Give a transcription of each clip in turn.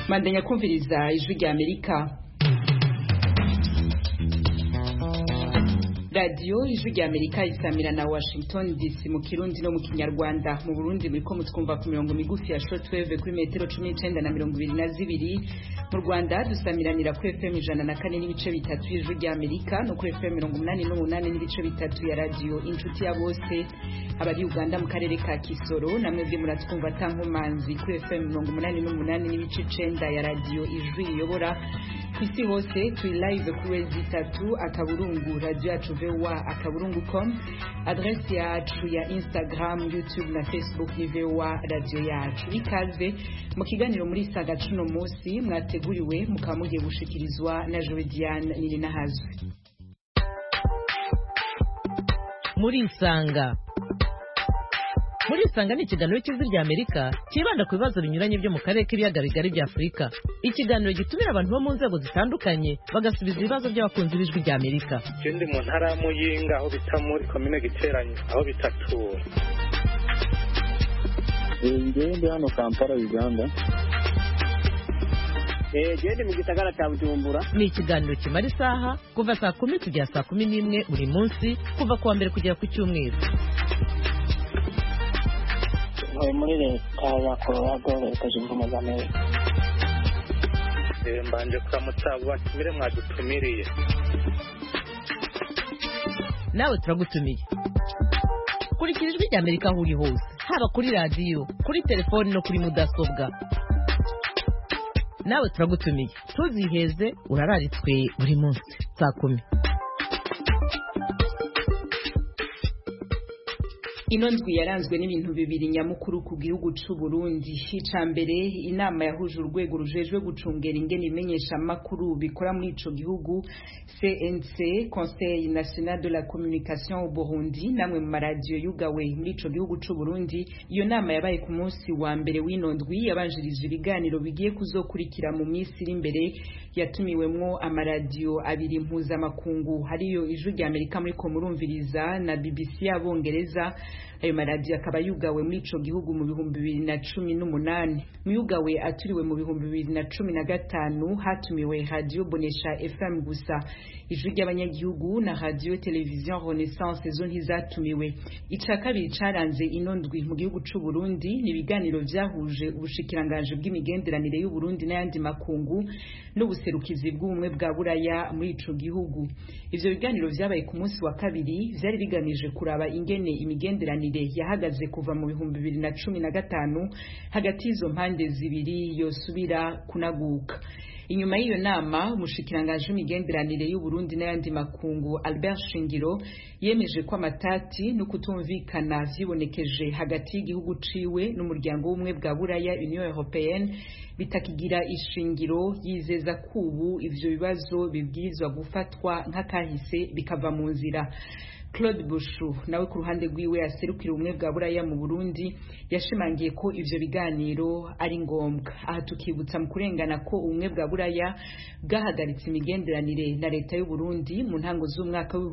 Mandanya kumviriza ijwi rya Amerika. Radio ijwi rya Amerika isamira na Washington DC mu Kirundi no mu Kinyarwanda. Mu Burundi biriko mutwumva ku mirongo migufi ya shortwave kuri metero 19 na 22. Mu Rwanda dusamiranira ku FM 104 n'ibice bitatu y'ijwi rya Amerika no ku FM 88 n'ibice bitatu ya radio Inshuti ya Bose. Abari Uganda mu karere ka Kisoro namwe byo muratwumva tankomanzi ku FM 88 n'ibice 9 ya radio ijwi yobora. Kwisi hose turi live kuri zitatu akaburungu radio yacu VOA akaburungu.com, adresse yacu ya Instagram, YouTube na Facebook ni VOA radio yacu. Ikaze mu kiganiro muri saga cuno munsi mwateguriwe mukamugiye gushikirizwa na Jodiane Nirinahazo. Muri Isanga ni ikiganiro cy'ijwi rya Amerika kibanda ku bibazo binyuranye byo mu karere k'ibiyaga bigari bya Afurika. Ikiganiro gitumira abantu bo mu nzego zitandukanye bagasubiza ibibazo by'abakunzi b'ijwi rya Amerika. Ndi mu ntara ya Muyinga aho bita muri commune Giteranye aho bitatura. Ndi hano Kampala Uganda. Ndi mu gisagara cya Bujumbura. Ni ikiganiro kimara isaha kuva saa 10 kugera saa 11 buri munsi kuva kuwa mbere kugera ku cyumweru. Muri leta ya Colorado leta zunze ubumwe za Amerika. Mbanje kuramutsa batumire mwadutumiriye. Nawe turagutumiye. Kurikira ijwi rya Amerika aho uri hose, haba kuri radio, kuri telefone no kuri mudasobwa. Nawe turagutumiye. Tuziheze urararitswe buri munsi saa 10. Inondwi yaranzwe n'ibintu bibiri nyamukuru ku gihugu c'u Burundi. Icambere inama yahuje urwego rujejwe gucungera ingene imenyesha makuru bikora muri ico gihugu CNC, Conseil National de la Communication au Burundi, namwe mu radio yugawe muri ico gihugu c'u Burundi. Iyo nama yabaye ku munsi wa mbere w'inondwi yabanjirije ibiganiro bigiye kuzokurikira mu minsi iri imbere, yatumiwemwo amaradio abiri mpuzamakungu hariyo ijwi rya Amerika muri ko murumviriza na BBC y'Abongereza. Ayo maradiyo akaba yugawe muri ico gihugu mu 2018. Muyugawe aturiwe mu 2015 hatumiwe Radio Bonesha FM gusa. Ijwi ry'abanyagihugu na Radio Television Renaissance zo ntizatumiwe. Ica kabiri caranze inondwi mu gihugu c'u Burundi ni ibiganiro vyahuje ubushikiranganje bw'imigenderanire y'u Burundi n'ayandi makungu n'ubuserukizi bw'ubumwe bwa Buraya muri ico gihugu. Ivyo biganiro vyabaye ku munsi wa kabiri vyari bigamije kuraba ingene imigenderanire yahagaze kuva mu 2015 hagati y'izo mpande zibiri yosubira kunaguka. Inyuma y'iyo nama umushikiranganje w'imigenderanire y'u Burundi n'ayandi makungu Albert Shingiro yemeje ko amatati no kutumvikana vyibonekeje hagati y'igihugu ciwe n'umuryango w'ubumwe bwa Buraya Union Européenne bitakigira ishingiro, yizeza kubu ivyo bibazo bibwirizwa gufatwa nk'akahise bikava mu nzira. Claude Bushu nawe ku ruhande rwiwe aserukira ubumwe bwa Buraya mu Burundi yashimangiye ko ivyo biganiro ari ngombwa. Aha tukibutsa mu kurengana ko ubumwe bwa Buraya bwahagaritse imigenderanire na leta y'u Burundi mu ntango z'umwaka wa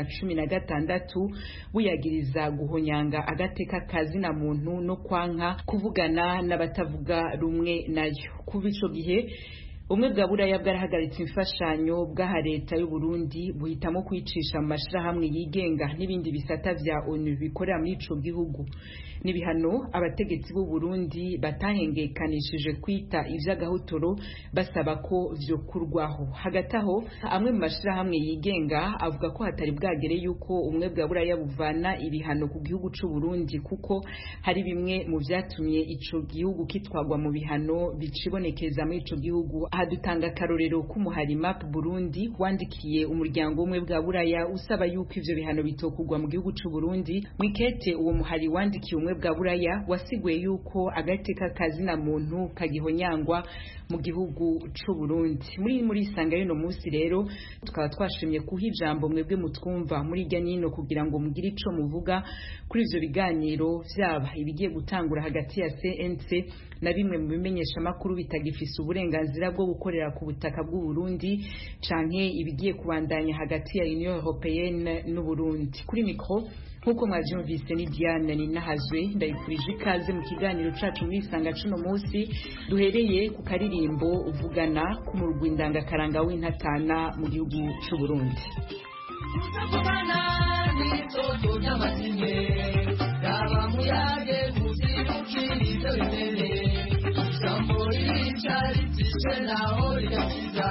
2016 buyagiriza guhonyanga agateka kazina muntu no kwanka kuvugana n'abatavuga rumwe nayo. Kuva ico gihe Ubumwe bwa Buraya bwarahagaritse imfashanyo bw'aha leta y'u Burundi buhitamo kwicisha mu mashirahamwe yigenga n'ibindi bisata vya ONU bikorera muri ico gihugu. Nibihano abategetsi b'u Burundi batahengekanishije kwita ivy'agahotoro basaba ko vyokurwaho. Hagati aho amwe mu mashirahamwe yigenga avuga ko hatari bwagere yuko Ubumwe bwa Buraya buvana ibihano ku gihugu c'u Burundi kuko hari bimwe mu vyatumye ico gihugu kitwagwa mu bihano bicibonekeza muri ico gihugu. Hadutanga karorero k'umuhari Map Burundi wandikiye umuryango umwe bwa Buraya usaba yuko ivyo bihano bitokugwa mu gihugu c'u Burundi. Mwikete uwo muhari wandikiye umwe bwa Buraya wasiguye yuko agateka kazina muntu kagihonyangwa mu gihugu c'u Burundi. Muri Isanga y'ino munsi rero tukaba twashimye kuha ijambo mwebwe mutwumva muri irya nino kugira ngo mugire ico muvuga kuri ivyo biganiro vyaba ibigiye gutangura hagati ya CNC na bimwe mu bimenyesha makuru bitagifise uburenganzira bwo gukorera ku butaka bw'u Burundi canke ibigiye kubandanya hagati ya Union Européenne n'u Burundi. Kuri mikro nkuko mwavyumvise ni Diane Ninahazwe, ndayipfurije ikaze mu kiganiro cacu muri Sanga cuno munsi duhereye ku karirimbo uvugana ku murwi ndangakaranga w'intatana mu gihugu c'u Burundi. Utavugana n'itoto ry'amazine yaba muyage muzibukirize wemene ijambo ricaritije naho rigakiza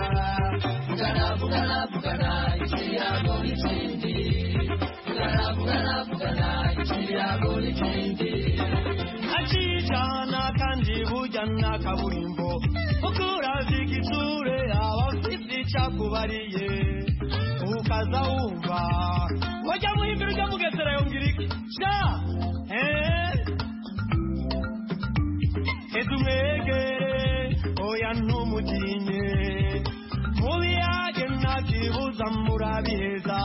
vugana ikiyago n'ikindi vugana ikiyago n'ikindi akijana kandi bujyana kaburimbo ukurazi igitsure abafite icakubariye ukaza wumva wajya muhimbira ujya mugesera yongera iki sha ezumwegere oya ntumutinye mubiyage ntakibuza murabiheza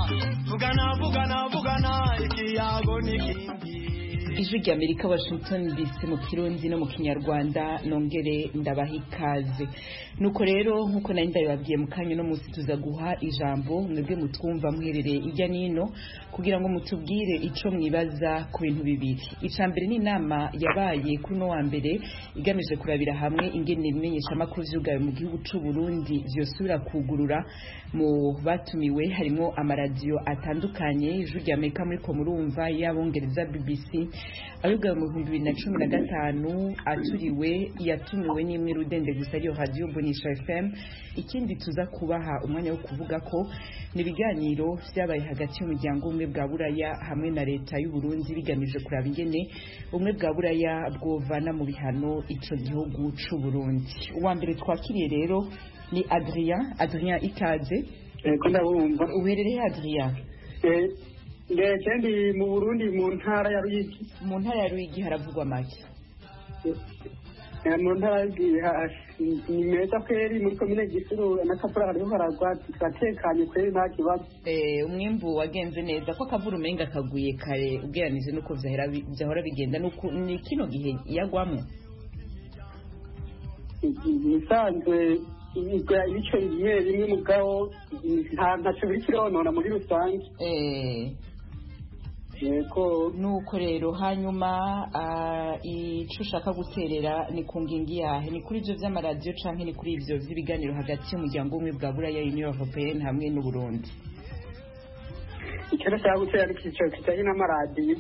vugana ikiyago n'ikindi. Ijwi ry'Amerika Washington DC mu Kirundi no mu Kinyarwanda nongere ndabaha ikaze. Nuko rero nkuko nari ndabibabwiye mu kanya no munsi tuza guha ijambo mwebwe mutwumva muherereye ijya nino kugira ngo mutubwire ico mwibaza ku bintu bibiri. Icambere ni inama yabaye kuri no wa mbere igamije kurabira hamwe ingene bimenyesha amakuru vyugaye mu gihugu c'u Burundi vyosubira kugurura. Mu batumiwe harimo amaradiyo atandukanye. Ijwi ry'Amerika muri ko murumva y'abongereza BBC ayugaye mu 2015 aturiwe yatumiwe n'imwe rudende gusa ariyo Radio Bonisha FM. Ikindi tuza kubaha umwanya wo kuvuga ko nibiganiro vyabaye hagati y'umuryango umwe bwa Buraya hamwe na leta y'u Burundi bigamije kuraba ingene umwe bwa Buraya bwovana mu bihano ico gihugu c'u Burundi. Uwa mbere twakiriye rero ni Adrien ikaze. Ko ndabumva. Uherereye Adrien? Ndi mu Burundi mu ntara ya Ruyigi. Mu ntara ya Ruyigi haravugwa make. Mu ntara ya Ruyigi ni meza kweri muri komine Gisuru n'akavura hariho haragwa turatekanye kweri nta kibazo. Umwimbu wagenze neza ko akavura umenga kaguye kare ugeranije nuko vyahora bigenda nuko ni kino gihe yagwamo. Bisanzwe ibice bimwe mugabo ntaco bikironona muri rusange. Yego nuko rero hanyuma ico ushaka guterera ni ku ngingi yahe, ni kuri ivyo vy'amaradiyo canke ni kuri ivyo vy'ibiganiro hagati y'umuryango umwe bwa Buraya Union Européenne hamwe n'u Burundi? Icyo nashaka gutera ari icyiciro kijanye n'amaradiyo.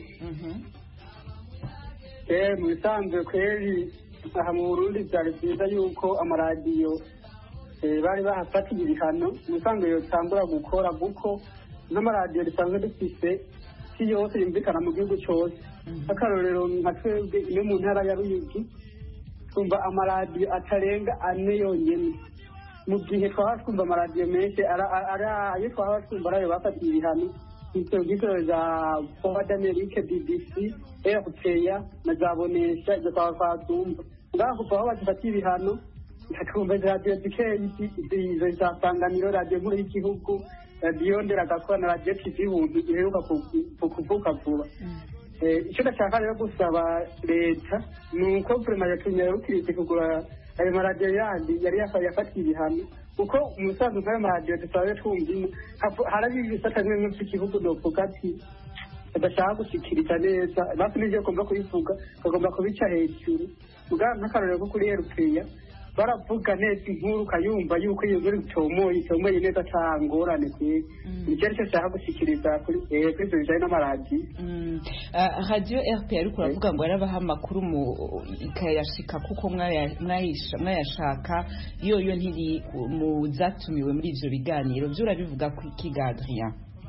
Mu bisanzwe kweri aha mu Burundi vyari vyiza yuko amaradiyo bari bahafatiye ibihano musanzwe yotangura gukora kuko n'amaradiyo risanzwe dufise si yose yumvikana mu gihugu cyose. Akarorero nka twebwe iyo mu ntara ya Ruyigi twumva amaradiyo atarenga 4 yonyene, mu gihe twaba twumva amaradiyo menshi ayo twaba twumva arayo bafatiye ibihano ivyo za Voix d'Amérique, BBC, RPA na za Bonesha izo twaba twumva ngaho kuva aho badufatiye ibihano tukumva radiyo zikeyi izo za Sanganiro, radiyo nkuru y'igihugu, radiyo Nderagakora na radiyo TV Buntu iheruka kuvuka vuba. Icyo ndashaka rero gusaba leta ni uko prema yatunyarukiritse kugura ayo maradiyo yandi yari yafatiye ibihano kuko umusanzu nk'ayo maradiyo dusabe twumvimo harabi ibisata bimwe by'igihugu novuga ati badashaka gushikiriza neza basi n'ivyo bagomba kubivuga bagomba kubica hejuru mugabo nk'akarorero ko kuri Erupeya baravuga neza inkuru ukayumva yuko iyo nkuru itomoye neza atangorane kwe nicyo aricyo nshaka gushikiriza kuri ivyo bijanye n'amaradiyo. Radio RPA ariko uravuga ngo yarabaha amakuru ikayashika kuko mwayashaka yoyo ntiri mu zatumiwe muri ivyo biganiro vyo urabivuga ku ikiga Adrien?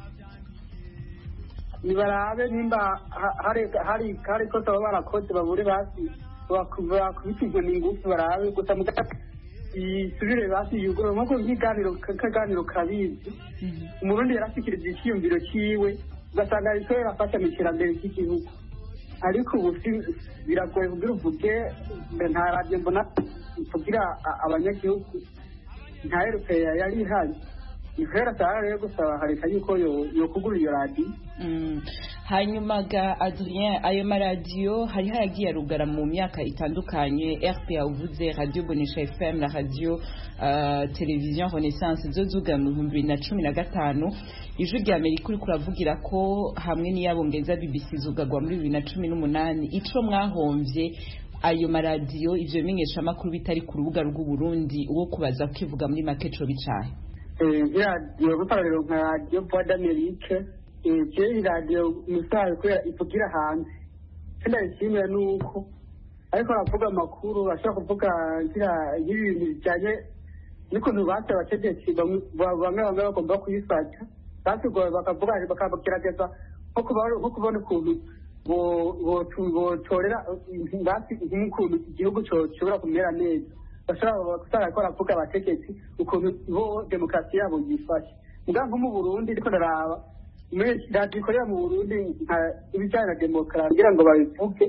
Nibarabe nimba hari ko baba barakoze babure basi bakubitijwe n'ingufu barabe gusa isubire basi yugura nko nk'ikiganiro kabizi umurundi yarashikirije icyiyumviro ciwe ugasanga ariko yarafasha mu iterambere ry'igihugu ariko ubu biragoye kugira uvuge nta radiyo mbona kugira abanyagihugu nta Erupeya yari ihari ihera cyane rero gusaba hareka yuko yo kugura iyo radio. Hanyuma ga Adrien, ayo maradiyo hari hayagiye arugara mu myaka itandukanye. RPA uvuze Radio Bonesha FM na radio television Renaissance zozuga mu 2015. Ijwi rya Amerika uri kuravugira ko hamwe n'iyabongeza BBC zugagwa muri 2018. Ico mwahomvye ayo maradiyo ivyo bimenyesha makuru bitari ku rubuga rw'u Burundi uwo kubaza kwivuga muri makeco bicaye. Radio gutarero nka Radio Voix d'Amérique. Je radio musaye ko ivugira hanze. Kandi ishimira nuko ariko aravuga makuru bashaka kuvuga ngira y'ibintu bijanye niko nubatse abategetsi bamwe bagomba kuyifata. Basigoye bakavuga bakagerageza nko kubona ukuntu botorera ingati nk'ukuntu igihugu cyoshobora kumera neza. Bashaka gusara ko aravuga abategetsi ukuntu bo demokrasi yabo yifashe. Mugambo mu Burundi ariko ndaraba radio ikorera mu Burundi ibijyanye na demokarasi kugira ngo babivuge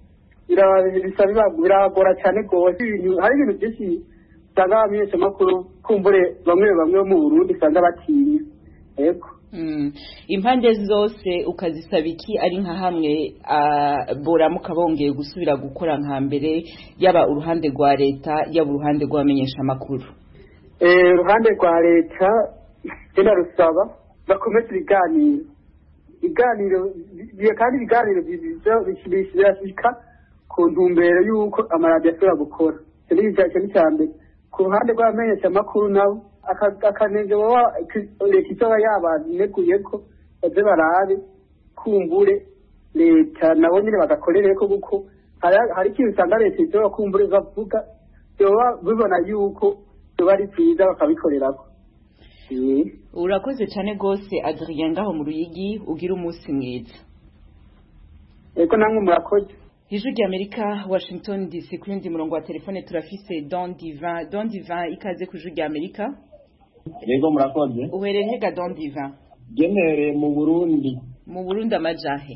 biragora cyane gose. Hari ibintu byinshi usanga abamenyesha makuru kumbure bamwe mu Burundi usanga batinya. Yego. Impande zose ukazisaba iki ari nka hamwe boramuka bongeye gusubira gukora nka mbere yaba uruhande rwa leta yaba uruhande rw'abamenyesha makuru? Uruhande rwa leta genda rusaba bakomeze ibiganiro kandi ibiganiro bishika ku ntumbero y'uko amaradiyo ashobora gukora. Icyo ni icya mbere. Ku ruhande rw'abamenyesha makuru nabo akanenge wowe leta izoba yabaneguye ko baze barabe kumbure leta nabo nyine bagakorere ko kuko hari ikintu usanga leta izoba kumbure bavuga yoba bibona yuko yoba ari byiza bakabikorerako. Urakoze cyane gose Adrien ngaho mu Ruyigi, ugira umunsi mwiza. Eko namwe murakoze. Ijwi rya Amerika Washington DC kuri ndi murongo wa telefone turafise Don Divin ikaze ku Ijwi rya Amerika. Yego murakoze. Uhereye ga Don Divin? Genere mu Burundi. Mu Burundi amajahe.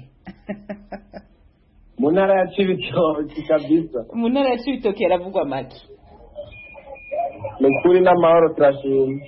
Mu ntara ya Cibitoke kabisa. Mu ntara ya Cibitoke yaravugwa make. Nukuri n'amahoro turashima.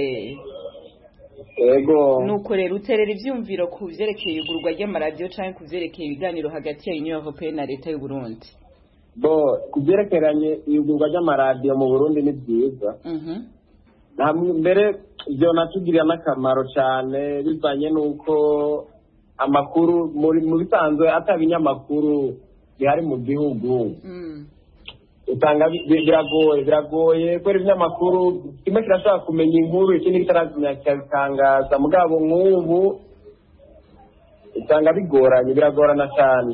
Ego. Nuko rero uterera ivyumviro ku vyerekeye igurwa ry'amaradiyo canke ku vyerekeye ibiganiro hagati ya Union Européenne na leta y'u Burundi? Ku vyerekeranye igurwa ry'amaradiyo mu Burundi ni vyiza. Mbere byo natugirira n'akamaro cyane bivanye nuko amakuru mu bisanzwe atabinyamakuru bihari mu gihugu. Usanga biragoye kubera ibinyamakuru kimwe kirashaka kumenya inkuru ikindi kitarazimya kikabitangaza mugabo nk'ubu usanga biragorana cyane.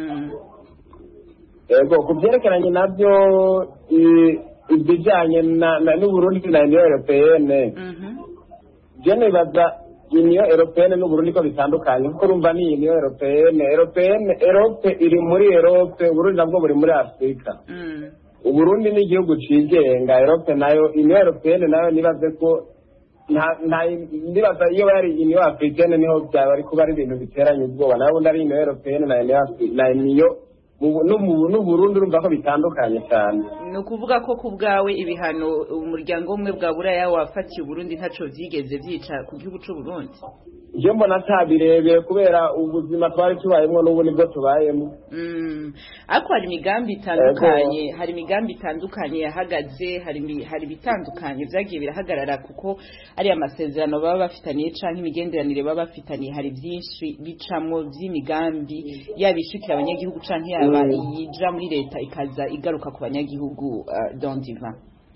Yego ku byerekeranye nabyo ibijyanye n'Uburundi na Union Européenne je nibaza Union Européenne n'Uburundi ko bitandukanye kuko urumva ni Union Européenne Europe iri muri Europe, Uburundi nabwo buri muri Afrika. Uburundi ni igihugu cigenga, Europe nayo Union Européenne nayo nibaze ko nibaza iyo bari Union Africaine niho byaba ari kuba ari ibintu biteranye ubwoba, nabo ndari Union Européenne na niyo n'Uburundi urumva ko bitandukanye cyane. Ni ukuvuga ko ku bwawe ibihano umuryango umwe bwa Buraya wafatiye Uburundi ntaco vyigeze vyica ku gihugu c'u Burundi? Je mbona atabirebeye kubera ubuzima twari tubayemo n'ubu nibwo tubayemo. Ariko hari imigambi itandukanye yahagaze, hari bitandukanye vyagiye birahagarara kuko ari amasezerano baba bafitaniye canke imigenderanire baba bafitaniye, hari byinshi bicamwo vy'imigambi yabishikira abanyagihugu canke yaba yija muri leta ikaza igaruka ku banyagihugu. Don Divin,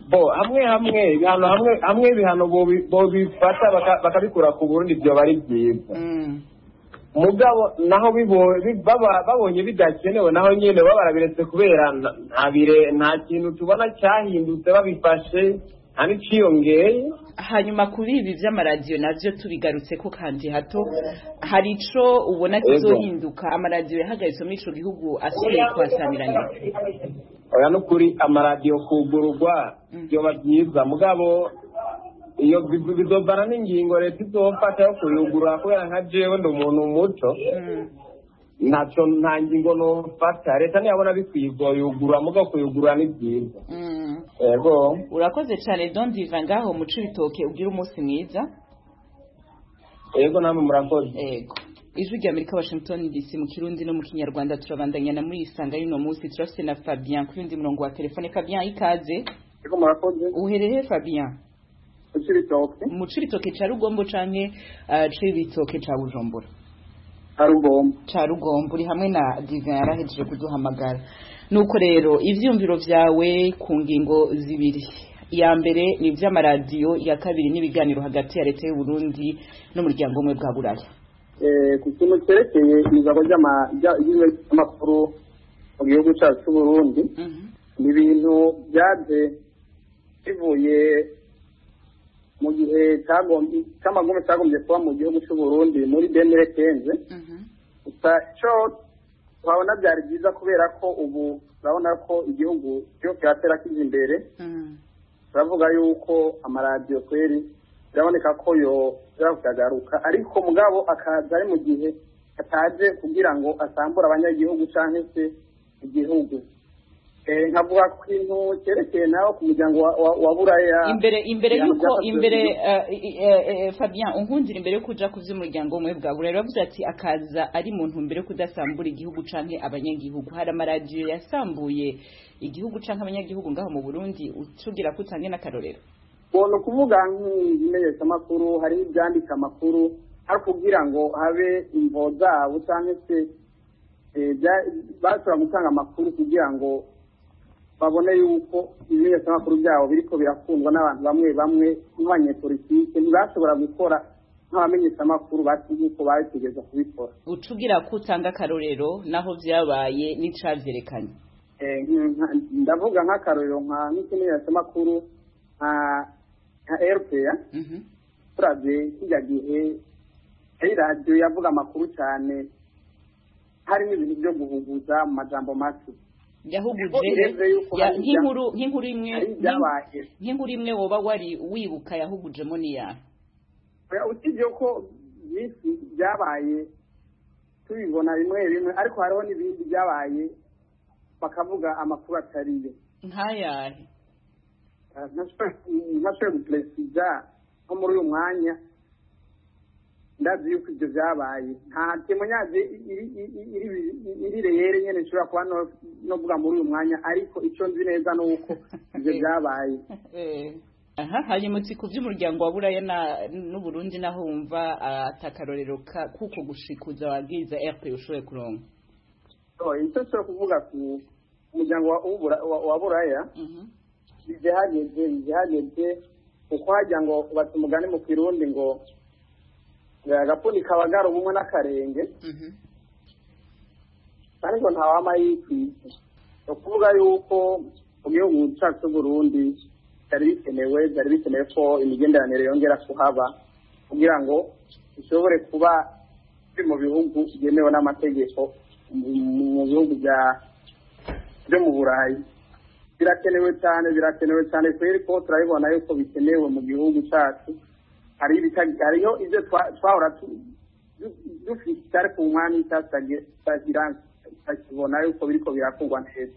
hamwe ibihano bo bifata bakabikura ku Burundi byo bari byiza. Mugabo naho babonye bidakenewe naho nyene barabiretse kubera nta kintu tubona cyahindutse babifashe nta n'iciyongeye. Hanyuma kuri ibi vy'amaradiyo navyo tubigarutse ko kandi hato hari ico ubona kizohinduka amaradiyo yahagaritse muri ico gihugu asubiye kwasamirana? Oya nukuri amaradiyo kugururwa byoba byiza mugabo iyo bizovana n'ingingo leta izofata yo kuyugurura kubera nka jewe ndi umuntu muto ntacyo nta ngingo nofata leta ntiyabona bikwiye yugurura muga kuyugurura ni byiza. Yego urakoze cyane Don Diva ngaho mu Cibitoke ugira umunsi mwiza. Yego namwe murakoze. Yego Ijwi rya Amerika Washington DC mu Kirundi no mu Kinyarwanda turabandanya na muri isanga y'uno munsi turafite na Fabien kuri ndi murongo wa telefone. Fabien ikaze. Yego murakoze. Uherereye Fabien? Mu Cibitoke ca Rugombo canke Cibitoke ca Bujumbura? Ca Rugombo uri hamwe na Divin yarahejeje kuduhamagara. Nuko rero ivyumviro vyawe ku ngingo zibiri. Ya mbere ni vy'amaradiyo, ya kabiri n'ibiganiro hagati ya leta y'u Burundi n'umuryango umwe bwa Buraya. Ku kintu cyerekeye izabo ry'amakuru mu gihugu cyacu cy'u Burundi ni ibintu byaje bivuye mu gihe cy'amagume cyagombye kuba mu gihugu cy'u Burundi muri 2015. Gusa cyo twabona byari byiza kubera ko ubu urabona ko igihugu cyo kiratera kiza imbere. Turavuga yuko amaradiyo kweri biraboneka ko yo byakagaruka ariko mugabo akaza ari mu gihe ataje kugira ngo asambura abanyagihugu canke se igihugu. Nkavuga ku kintu cyerekeye nawe ku muryango wa Buraya imbere Fabien unkundira imbere yo kuja ku vy'umuryango umwe bwa Buraya bavuze ati akaza ari mu ntumbero yo kudasambura igihugu canke abanyagihugu. Hari amaradiyo yasambuye igihugu canke abanyagihugu ngaho mu Burundi utugira ko utange n'akarorero? Bono kuvuga nk'imenyesha makuru hari ibyandika amakuru ari kugira ngo habe imvo zabo canke se bashobora gutanga amakuru kugira ngo babone yuko ibimenyesha makuru byabo biriko birakundwa n'abantu bamwe bamwe nk'abanyepolitike ntibashobora gukora nk'abamenyesha makuru bati yuko bategeza kubikora. Ucugira ko utanga akarorero naho vyabaye n'icavyerekanye? Ndavuga nk'akarorero nk'ikimenyesha makuru nka RPA. Turavye kijya gihe radio yavuga amakuru cyane harimo ibintu byo guhuguza mu majambo make. Yahuguje nk'inkuru imwe woba wari wibuka yahugujemo niya? Usibye ko byinshi byabaye tubibona bimwe ariko hariho n'ibindi byabaye bakavuga amakuru atariyo. Nkayahe? Nka perezida nko muri uyu mwanya ndazi yuko ibyo byabaye nta temonyaje iri reyere nyene nshobora kuba no vuga muri uyu mwanya ariko icyo nzi neza nuko ibyo byabaye. Hanyuma uti ku vy'umuryango wa Buraya n'u Burundi naho wumva atakarorero kuko gushikuza wagiza RP ushoboye kuronka? Icyo nshobora kuvuga ku umuryango wa Buraya bizihageze kuko hajya ngo bati umugani mu Kirundi ngo agapuni kabagara ubumwe n'akarenge ariko ntawama yikwiye. No kuvuga yuko mu gihugu cyacu cy'u Burundi byari bikenewe ko imigenderanire yongera kuhaba kugira ngo ishobore kuba biri mu bihugu byemewe n'amategeko mu bihugu byo mu Burayi. Birakenewe cyane kweri ko turabibona yuko bikenewe mu gihugu cyacu. Hariyo ibyo twahora dufite ariko umwanya tutakibona yuko biriko birakorwa neza.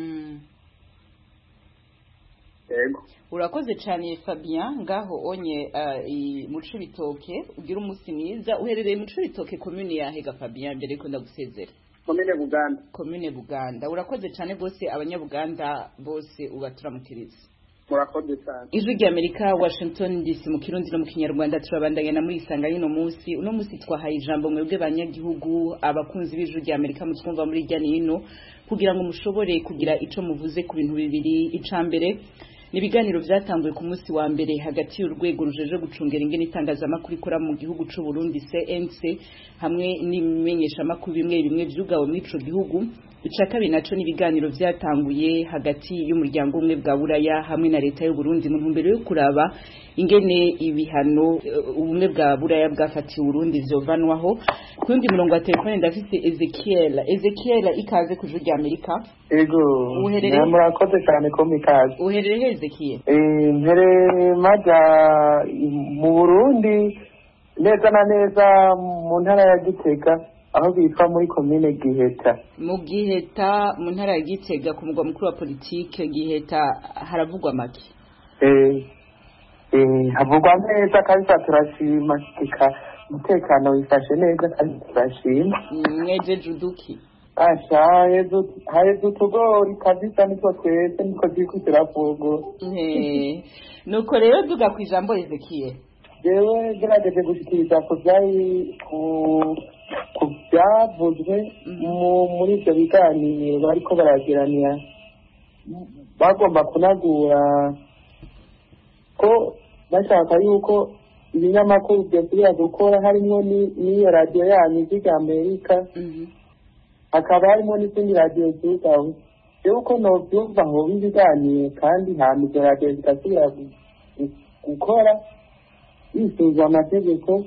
Yego urakoze cyane Fabien ngaho onye mu Cibitoke ugira umunsi mwiza. Uherereye mu Cibitoke commune yahega Fabien mbere ko ndagusezera? Commune Buganda. Urakoze cyane bose abanyabuganda bose ubaturamukiriza. Murakoze cyane. Ijwi rya Amerika Washington DC mu Kirundi no mu Kinyarwanda turabandanya na muri isanga y'ino munsi. Uno munsi twahaye ijambo mwebwe banyagihugu abakunzi b'Ijwi rya Amerika mutwumva muri rya nino kugira ngo mushobore kugira ico muvuze ku bintu bibiri. Icambere nibiganiro byatanguye ku munsi wa mbere hagati y'urwego rujeje gucungera ingene itangazamakuru ikora mu gihugu c'u Burundi CNC hamwe n'imenyesha makuru bimwe vyugawe muri ico gihugu. Icakabiri naco nibiganiro byatanguye hagati y'umuryango umwe bwa Buraya hamwe na leta y'u Burundi mu ntumbero yo kuraba ingene ibihano ubumwe bwa Buraya bwafatiye Burundi vyovanwaho. Kundi murongo wa telefone ndafise Ezekiel ikaze ku Ijwi rya Amerika. Ego murakoze cyane ko mikaze. Uherereye Ezekiel? Mbere maja mu Burundi neza na neza mu ntara ya Gitega aho bitwa muri komine Giheta. Mu Giheta mu ntara ya Gitega ku mugwa mukuru wa politike Giheta haravugwa make. Havugwa neza kandi turashima umutekano wifashe neza kandi turashima. Mweje juduki. Haje utugori kabisa niko twese niko turiko turavugwa. Nuko rero duga ku ijambo Ezekiel. Jewe gerageje gushikiriza ku byavuzwe muri ibyo biganiro bariko baragiranira bagomba kunagura ko bashaka yuko ibinyamakuru byasubira gukora harimo n'iyo radiyo yanyu y'Ijwi Amerika hakaba harimo n'izindi radiyo z'ugaho rero uko nobyumva aho biganiro kandi hama izo radiyo zigasubira gukora bisuzwa amategeko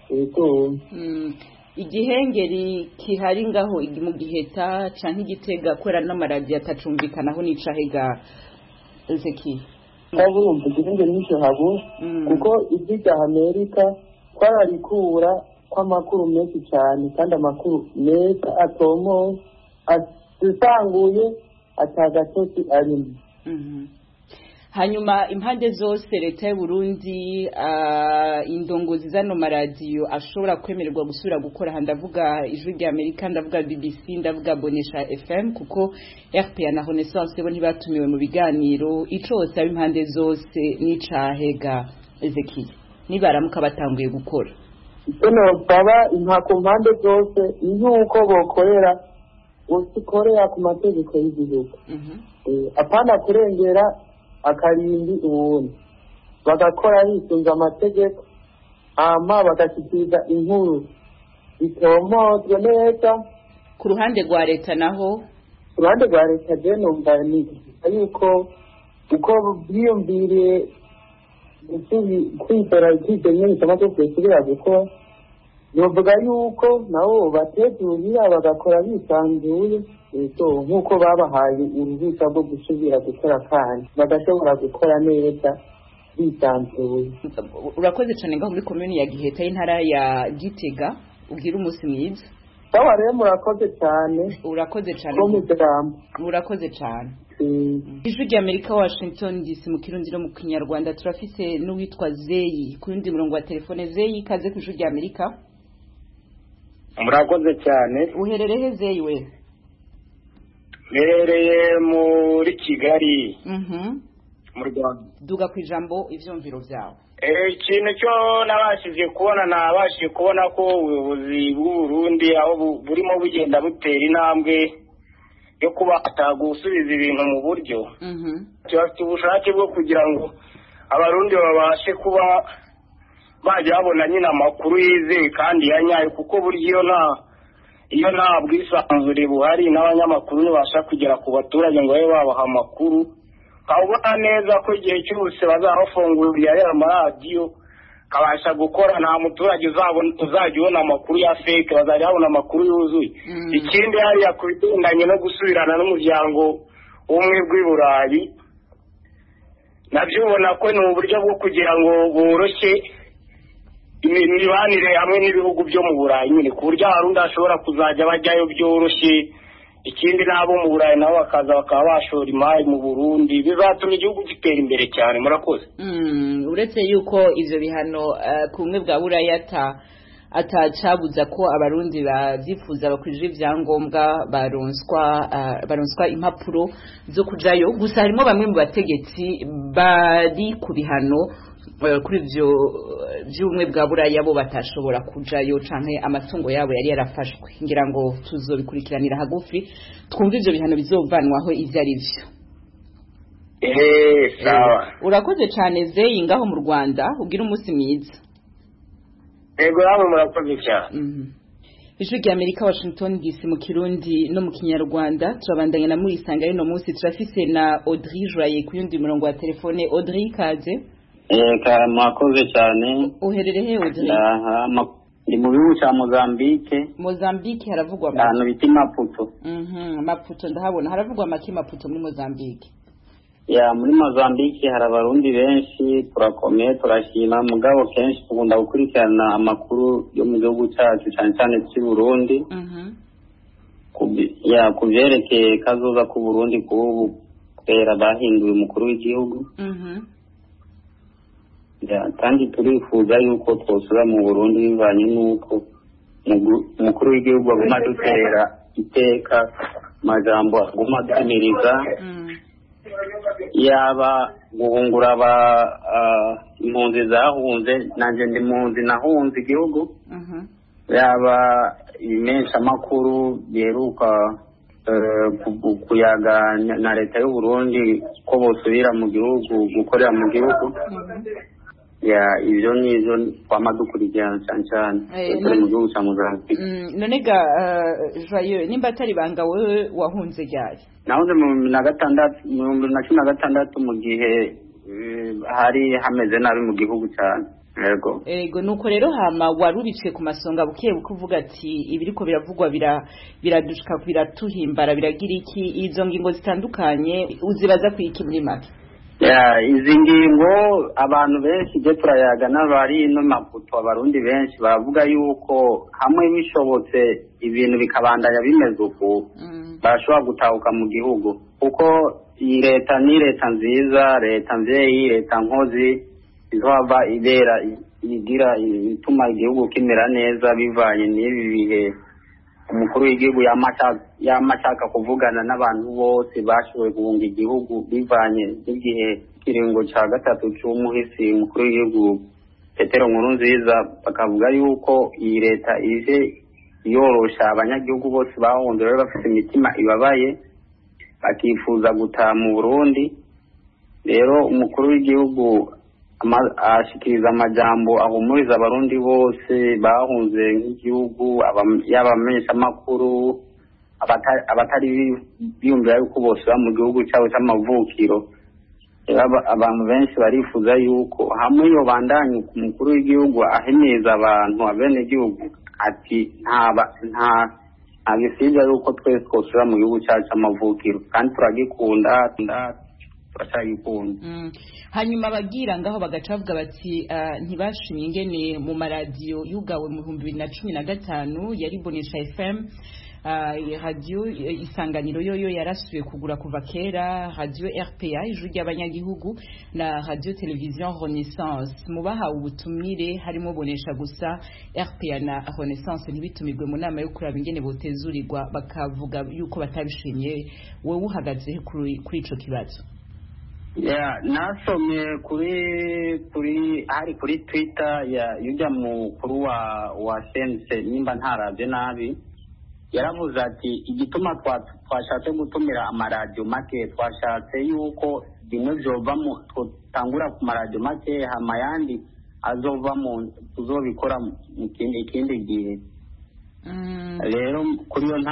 igihengeri kihari ngaho mu Giheta canke Igitega kwera n'amaradiyo atacumvikanaho n'icahega Ezekiel. Urumva igihengeri n'icyo habo kuko Ijwi Amerika twararikura kw'amakuru menshi cyane kandi amakuru meza atomoye asanguye atagatotsi arimo. Hanyuma impande zose leta y'u Burundi indongozi zano maradiyo ashobora kwemererwa gusubira gukora ndavuga Ijwi rya Amerika ndavuga BBC ndavuga Bonesha FM kuko RPA na Renaissance bo ntibatumiwe mu biganiro icose impande zose n'icahega Ezekiel nibaramuka batanguye gukora ino baba impako mpande zose yuko bokorera gukorera ku mategeko y'igihugu apana kurengera akarindi ubundi bagakora bisunze amategeko ama bagashikiriza inkuru bitomozwe neza ku ruhande rwa leta naho ku ruhande rwa leta je numva ni yuko uko biyumviriye kwizera ikigenye cyamaze kwesubira gukora novuga yuko nabo bategurira bagakora bisanzuye nk'uko babahaye uruhushya rwo gusubira gukora kandi bagashobora gukora neza bisanzuye. Urakoze cyane ngaho muri komune ya Giheta y'intara ya Gitega ugira umunsi mwiza. Sawa rero murakoze cyane. Urakoze cyane. Murakoze cyane. Ijwi rya Amerika Washington DC mu Kirundi no mu Kinyarwanda turafise n'uwitwa Zeyi ku yundi murongo wa telefone. Zeyi kaze ku Ijwi rya Amerika. Murakoze cyane. Uherereye Zeyi we? Mereye muri Kigali mu Rwanda. Duga ku ijambo ivyumviro vyawe. Ikintu cyo nabashije kubona ko ubuyobozi bw'u Burundi aho burimo bugenda butera intambwe yo kuba atagusubiza ibintu mu buryo cyafite ubushake bwo kugira ngo abarundi babashe kuba bajya babona nyine amakuru yizeye kandi yanyaye kuko buryo iyo nta bwisanzure buhari n'abanyamakuru ntibasha kugera ku baturage ngo babe babaha amakuru ukabona neza ko igihe cyose bazabafungurira aya maradiyo kabasha gukora nta muturage uzajya ubona amakuru ya fake bazajya babona amakuru yuzuye. Ikindi hariya ku bigendanye no gusubirana n'umuryango w'ubumwe bw'i Burayi nabyo ubona ko ni uburyo bwo kugira ngo boroshye imibanire hamwe n'ibihugu byo mu Burayi nyine ku buryo abarundi bashobora kuzajya bajyayo byoroshye. Ikindi nabo mu Burayi nabo bakaza bakaba bashora imari mu Burundi bizatuma igihugu gitera imbere cyane. Murakoze. Uretse yuko ivyo bihano kumwe bwa Burayi atacabuza ko abarundi bavyifuza bakwije ivyangombwa baronswa impapuro zo kujayo gusa harimo bamwe mu bategetsi bari ku bihano kuri ivyo by'ubumwe bwa Burayi bo batashobora kujayo canke amatungo yabo yari yarafashwe ngira ngo tuzobikurikiranira hagufi twumva ivyo bihano bizovanwaho ivyo ari vyo. Sawa. Urakoze cyane Zeyi ngaho mu Rwanda ugira umunsi mwiza. Ego namwe murakoze cyane. Ijwi rya Amerika Washington DC mu Kirundi no mu Kinyarwanda turabandanya na muri sanga rino munsi turafise na Audrey Joye ku yundi murongo wa telefone. Audrey kaze. Mwakoze cyane. Uherereye Audrey? Ndi mu bihugu cya Mozambique. Mozambique haravugwa ahantu bita Maputo. Maputo ndahabona haravugwa make Maputo muri Mozambique. ya muri Mozambique hari abarundi benshi turakomeye turashima mugabo kenshi tugunda gukurikirana amakuru yo mu gihugu cyacu cyane cyane cy'i Burundi kuvyerekeye kazoza ku Burundi kubu kubera bahinduye umukuru w'igihugu kandi turifuza yuko twosura mu Burundi bivanye n'uko umukuru w'igihugu aguma dutera iteka majambo aguma duhimiriza yaba guhungura impunzi zahunze nanje ndi impunzi nahunze igihugu yaba imensha makuru biheruka kuyaga na leta y'u Burundi ko bosubira mu gihugu gukorera mu gihugu ya ivyo nizo twamadukurikirana cyane mu gihugu cya Mozambique. None ga Joyeux nimba atari banga wewe wahunze ryari? Nahunze mu 2016 mu gihe hari hameze nabi mu gihugu cyane. Ego nuko rero hama warubitswe ku masonga bukiye bukuvuga ati ibiriko biravugwa biradushika biratuhimbara biragira iki izo ngingo zitandukanye uzibaza kwiki muri make? Izi ngingo abantu benshi je turayaga n'abari no maputo abarundi benshi baravuga yuko hamwe bishobotse ibintu bikabandanya bimeze uko barashobora gutahuka mu gihugu kuko iyi leta ni leta nziza leta mvyeyi leta nkozi izohava ibera igira ituma igihugu kimera neza bivanye n'ibi bihe umukuru w'igihugu yamashaka kuvugana n'abantu bose bashoboye guhunga igihugu bivanye n'igihe kiringo ca gatatu c'umuhisi umukuru w'igihugu Petero Nkurunziza bakavuga yuko iyi leta ije yorosha abanyagihugu bose bahunze rero bafite imitima ibabaye bakifuza gutaha mu Burundi rero umukuru w'igihugu ashikiriza amajambo ahumuriza abarundi bose bahunze nk'igihugu y'abamenyesha makuru abatari biyumvira yuko bose ba mu gihugu cyabo cy'amavukiro abantu benshi barifuza yuko hamwe yo bandanye ku mukuru w'igihugu ahemeza abantu abene gihugu ati nta gisibya yuko twese twosura mu gihugu cyacu cy'amavukiro kandi turagikunda hanyuma bagira ngaho bagaca bavuga bati ntibashimye ingene mu maradiyo yugawe mu 2015 yari Bonesha FM radio Isanganiro yoyo yarasuye kugura kuva kera radio RPA ijwi ry'abanyagihugu na radio television Renaissance mubaha ubutumire harimo Bonesha gusa RPA na Renaissance ntibitumirwe mu nama yo kuraba ingene botezurirwa bakavuga yuko batabishimye wowe uhagaze kuri ico kibazo? Nasomye kuri Twitter yujya mukuru wa sense nimba ntaravye nabi yaravuze ati igituma twashatse gutumira amaradiyo make twashatse yuko bimwe vyovamo tutangura ku maradiyo make hama yandi azovamo tuzobikora mu ikindi gihe rero kuri yo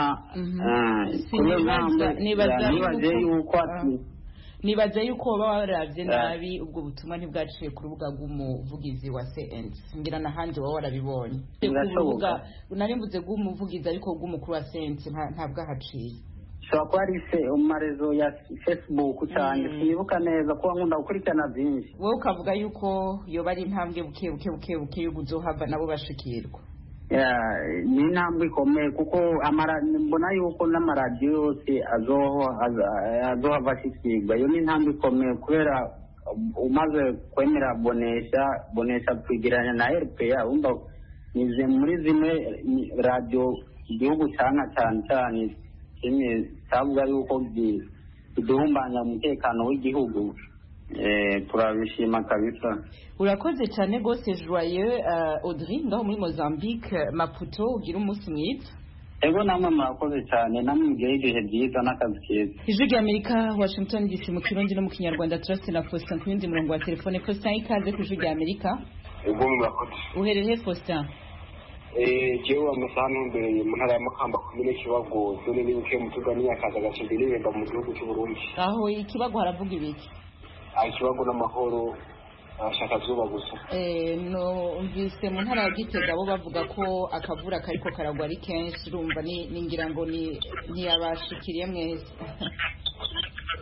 nibaze yuko nibaza yuko baba baravye nabi ubwo butumwa ntibwaciye ku rubuga rw'umuvugizi wa CNC ngira nahandi waba warabibonye kurubuga narimbuze rw'umuvugizi ariko rw'umukuru wa CNC ntabwo haciye shobora kuba ari marezo ya Facebook cyane sinibuka neza kuba nkunda gukurikirana byinshi wowe ukavuga yuko yoba ari intambwe buke yo kuzohava nabo bashikirwa ni intambwe ikomeye kuko mbona yuko n'amaradiyo yose azohava ashikirwa iyo ni intambwe ikomeye kubera umaze kwemera bonesha twigeranya na RPA wumva nize muri zimwe radiyo igihugu cyane kimwe cyavuga yuko biduhumbanya umutekano w'igihugu turabishima kabisa. Urakoze cyane gose Joyeux Audrey ngaho muri Mozambique Maputo ugira umunsi mwiza. Ego namwe murakoze cyane namwe mugejeje byiza n'akazi keza. Ijwi ry'Amerika Washington DC mu Kirundi no mu Kinyarwanda Trust na Faustin ku yindi murongo wa telefone. Faustin ikaze ku Ijwi ry'Amerika. Ego murakoze. Uherereye Faustin? Jewe amasano mbere mu ntara ya Makamba kumene Kibago zone nibuke mutugani akaza gashindire bemba mu gihugu cy'u Burundi. Aho Ikibago haravuga ibiki? Ikibago n'amahoro ashaka zuba gusa. No mvise mu ntara ya Gitega bo bavuga ko akavura kariko karagwa ari kenshi urumva ningira ngo ni yabashikiriye mwese.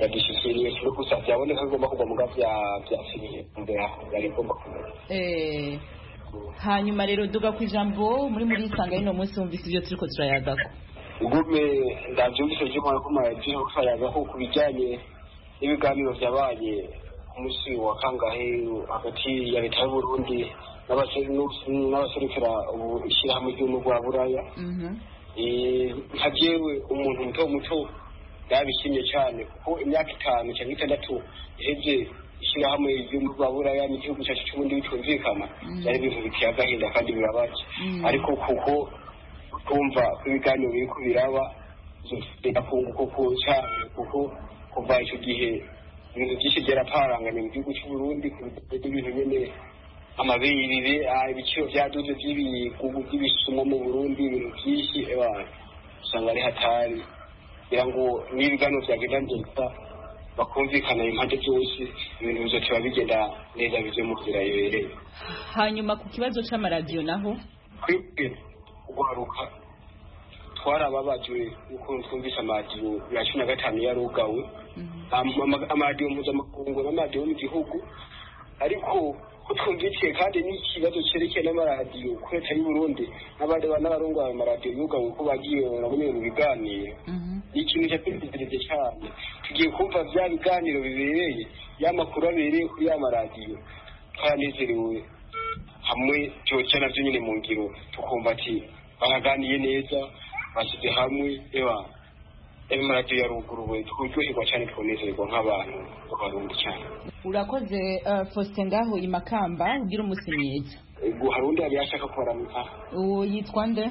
yadushyikiriye turi gusa byaboneka ko igomba kugwa mu byasiniye mbere yari igomba kumera. Hanyuma rero duga ku ijambo muri isanga y'ino munsi wumvise ibyo turiko turayagako. Gume ndabyumvise by'umwana ko maradio kuyagako ku bijyanye n'ibiganiro byabaye ku munsi wa kangahe hagati ya leta y'u Burundi n'abaserukira ishyirahamwe ry'ubumwe bwa Buraya. Nka jewe umuntu muto yabishimye cyane kuko imyaka 5 cyangwa 6 iheze ishyirahamwe ry'ubumwe bwa Buraya mu gihugu cyacu cy'ubundi bitumvikana byari ibintu biteye agahinda kandi birabaje, ariko kuko kumva ibiganiro biriko biraba kuko cyane kuko kuva icyo gihe ibintu byinshi byaraparanganye mu gihugu cy'u Burundi ku bintu nyene amabirire ibiciro byaduze by'ibisumo mu Burundi, ibintu byinshi usanga ari hatari kugira ngo n'ibiganiro byagenda neza bakumvikana impande byose ibintu bizoca bigenda neza bize mu nzira yereye. Hanyuma ku kibazo c'amaradiyo naho kwibwe ugaruka twarababajwe uko twumvise amaradiyo ya 15 yarugawe, amaradiyo mpuzamakungu n'amaradiyo mu gihugu, ariko twumvise kandi n'ikibazo cyerekeye n'amaradiyo ku leta y'u Burundi n'abandi n'abarongoye amaradiyo yugawe ko bagiye barabonye mu biganiro. Ikintu cyatwizeye cyane tugiye kumva bya biganiro bibereye y'amakuru abereye kuri y'amaradiyo, twanezerewe hamwe cyoca navyo nyine mu ngiro tukumva ati baraganiye neza bashyize hamwe amaradiyo yaruguruwe turyoherwa cyane twonezerwa nk'abantu b'abarundi cyane. Urakoze Faustin ngaho i Makamba ugira umunsi mwiza. Hari undi yari yashaka kubaramutsa. Yitwa nde?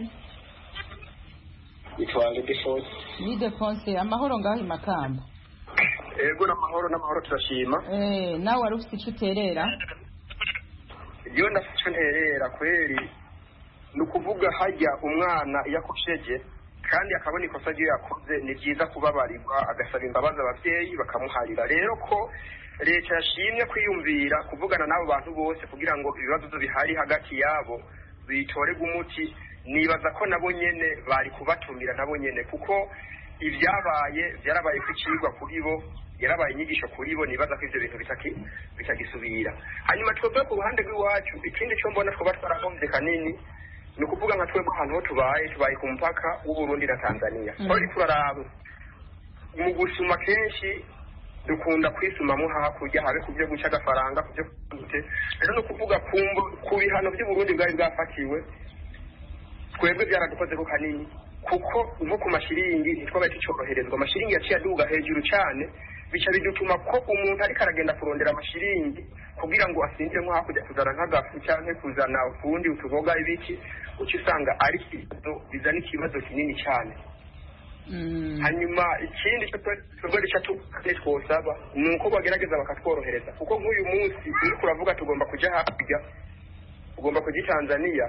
Yitwa Ildefonse. Ildefonse, amahoro ngaho i Makamba. Ego n'amahoro turashima. Nawe wari ufite icyo uterera? Iyo ndafite icyo nterera kweri ni ukuvuga hajya umwana yakosheje kandi akabona ikosa ryo yakoze, ni byiza kubabarirwa agasaba imbabazi ababyeyi bakamuharira. Rero ko leta yashimye kwiyumvira kuvugana n'abo bantu bose kugira ngo ibibazo bihari hagati yabo bitorerwe umuti, nibaza ko nabo nyene bari kubatumira nabo nyene, kuko byarabaye kwicirwa kuri bo, yarabaye inyigisho kuri bo, nibaza ko ivyo bintu bitagisubira. Hanyuma twebwe ku ruhande rw'iwacu ikindi cyo mbona twoba twarakomvye kanini ni ukuvuga nka twebwe ahantu ho tubaye ku mupaka w'u Burundi na Tanzania. Twari turaraba mu gusuma kenshi dukunda kwisumamo hakurya habe kubyo guca agafaranga kubyo kute. Rero no kuvuga ku bihano by'u Burundi bwari bwafatiwe twebwe byaradukoze ko kanini, kuko nko ku mashiringi ntitwabaye tucoroherezwa. Amashiringi yaciye aduga hejuru cyane, bica bidutuma ko umuntu ariko aragenda kurondera amashiringi kugira ngo asinde nko hakurya kuzana nk'agafu cyangwa kuzana ukundi utuboga ibiki, uca usanga ari ikibazo bizana ikibazo kinini cyane. Hanyuma ikindi cyo twosaba ni uko bagerageza bakatworohereza, kuko nk'uyu munsi uri kuravuga tugomba kujya hakurya, tugomba kujya Tanzania,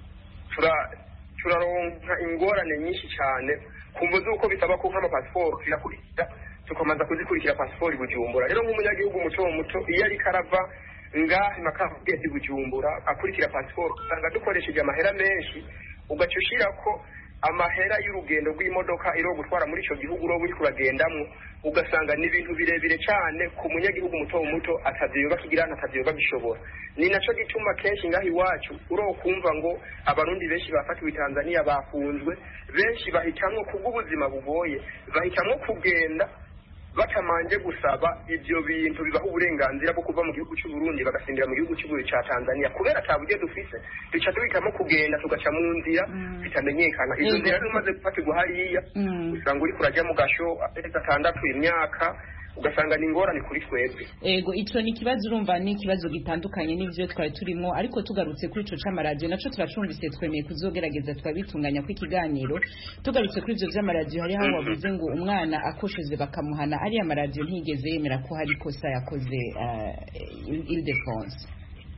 turaronka ingorane nyinshi cyane kumva z'uko bisaba ko nk'amapasiporo tuyakurikira tukomaza kuzikurikira pasiporo Bujumbura. Rero nk'umunyagihugu muto iyo ari karava ngaha Makamba ugeze Bujumbura akurikira pasiporo usanga dukoresheje amahera menshi, ugaca ushira ko amahera y'urugendo rw'imodoka iro gutwara muri ico gihugu ro buri kuragendamwo, ugasanga ni ibintu birebire cyane ku munyagihugu muto atavyoba kigirana atavyoba bishobora. Ni naco gituma kenshi ngaho iwacu uro kumva ngo abarundi benshi bafatiwe Tanzania bafunzwe, benshi bahitamwo kubw'ubuzima bugoye, bahitamwo kugenda batamanje gusaba ibyo bintu bibaho uburenganzira bwo kuva mu gihugu cy'u Burundi bagasindira mu gihugu cy'u Burundi cya Tanzania, kubera atabugiye dufise duca tubikamo kugenda tugaca mu nzira bitamenyekana. Izo nzira zimaze gufatirwa hariya usanga uri kurajya mu gasho amezi 6 imyaka, ugasanga ni ingorane kuri twebwe. Ego ico ni kibazo urumva ni kibazo gitandukanye n'ivyo twari turimo, ariko tugarutse kuri ico c'amaradiyo naco turacumvise twemeye kuzogerageza twabitunganya ku ikiganiro. Tugarutse kuri ivyo vy'amaradiyo hari aho wavuze ngo umwana akosheze bakamuhana, ari amaradiyo ntigeze yemera ko hari kosa yakoze Ildefonse.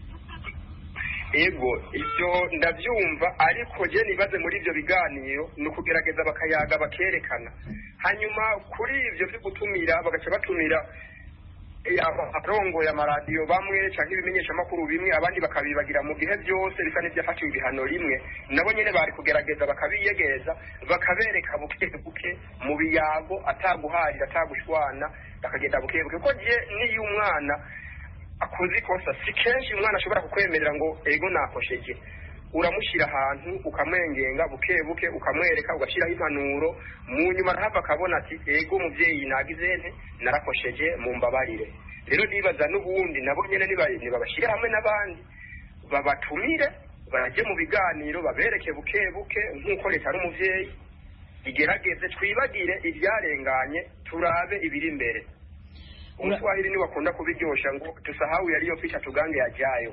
Ego ibyo ndabyumva, ariko je nibaze muri ivyo biganiro no kugerageza bakayaga bakerekana. Hanyuma kuri ivyo byo gutumira bagaca batumira abarongoye amaradiyo bamwe cyangwa ibimenyeshamakuru bimwe abandi bakabibagira mu gihe byose bisa n'ibyafatiwe ibihano rimwe nabo nyine bari kugerageza bakabiyegereza bakabereka buke buke mu biyago ataguharira atagushwana bakagenda buke buke kuko niyo umwana akoze ikosa si kenshi umwana ashobora kukwemerera ngo ego nakosheje uramushyira ahantu ukamwengenga buke buke ukamwereka ugashyiraho impanuro mu nyuma arahava akabona ati ego umubyeyi nagize nte narakosheje mu mbabarire rero nibaza n'ubundi nabo nyine nibabashyire hamwe n'abandi babatumire bajye mu biganiro babereke buke buke nk'uko leta ari umubyeyi igerageze twibagire ibyarenganye turabe ibiri imbere umuswahili niwe akunda kubiryosha ngo tusahau yaliyo picha tugange yajayo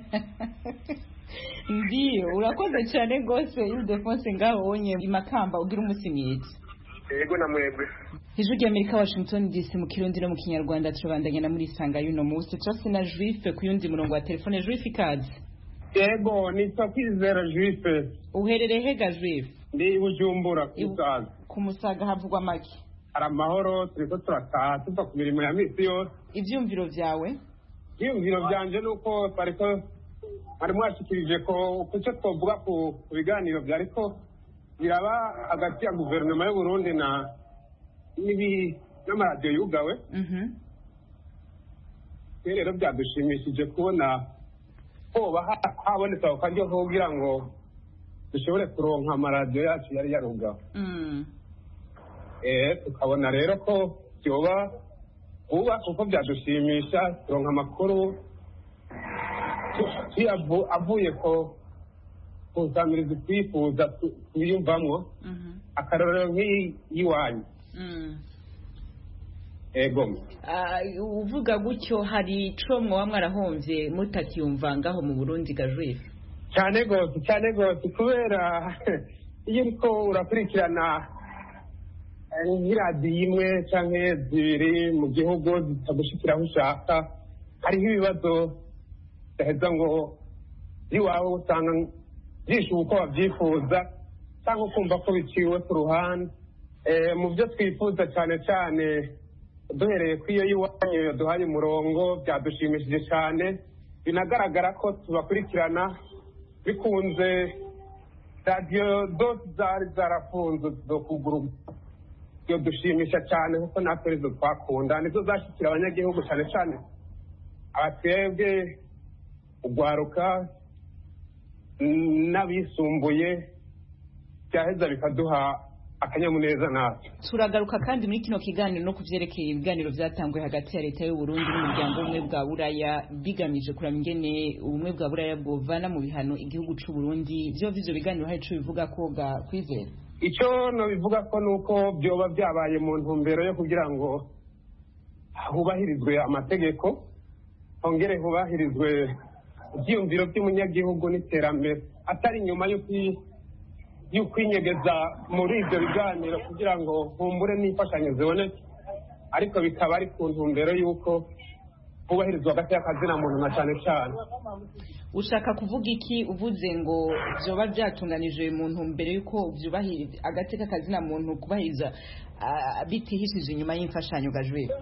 ndiyo urakoze cyane rwose Ildefonse ngaho wonye imakamba ugira umunsi mwiza yego namwebwe ijwi ry'Amerika Washington DC mu kirundi no mu kinyarwanda turabandanya na muri sanga y'uno munsi twase na Juife ku yundi murongo wa telefone. Juife ikaze. Yego nitwa Kwizera Juife. Uherereye hega Juife? Ndi Bujumbura kusaga. Ku Musaga havugwa make. Ari amahoro turiko turataha tuva ku mirimo ya misi yose. Ivyumviro vyawe? Ivyumviro vyanje nuko bariko ari mwashikirije ko kuco twovuga ku biganiro vyariko biraba hagati ya guverinoma y'u Burundi n'amaradiyo yugawe. Rero byadushimishije kubona hoba habonetse ako karyo kugira ngo dushobore kuronka amaradiyo yacu yari yarugawe. Tukabona rero ko byoba uba kuko byadushimisha turonka amakuru avuye ko kusamiriza twifuza tuyumvamwo akarorero nk'iyiwanyu. Ego uvuga gutyo hari ico mwoba mwarahomvye mutakiyumva ngaho mu Burundi ga Juife? Cyane gose kubera iyo uriko urakurikirana nk'iradiyo imwe canke zibiri mu gihugu zitagushikira aho ushaka hariho ibibazo daheza ngo iwawe usanga byishuba uko wabyifuza cyangwa ukumva ko biciwe ku ruhande. Mu byo twifuza cyane cyane duhereye ku iyo y'iwanyu yaduhaye umurongo byadushimishije cyane binagaragara ko tubakurikirana bikunze. radiyo zose zari zarafunze zo kugura iyo dushimisha cyane kuko natwe arizo twakunda nizo zashyikira abanyagihugu cyane cyane abatwebwe ugwaruka n'abisumbuye byaheza bikaduha akanyamuneza natwe. Turagaruka kandi muri kino kiganiro no kuvyerekeye ibiganiro byatanzwe hagati ya leta y'u Burundi n'umuryango umwe bwa Buraya bigamije kurama ingene ubumwe bwa Buraya bwovana mu bihano igihugu c'u Burundi. Ivyo biganiro hari ico bivuga ko ga Kwizera? Ico no bivuga ko nuko byoba byabaye mu ntumbero yo kugira ngo hubahirizwe amategeko, hongere hubahirizwe ivyiyumviro by'umunyagihugu n'iterambere atari nyuma y'ukwinyegeza muri ibyo biganiro kugira ngo humbure n'imfashanyo ziboneke, ariko bikaba ari ku ntumbero y'uko hubahirizwa hagati y'akazina muntu na cyane cyane. Ushaka kuvuga iki uvuze ngo byoba byatunganije mu ntumbero y'uko byubahiriza hagati y'akazina muntu kubahiriza bitihishije inyuma y'imfashanyo gajwe?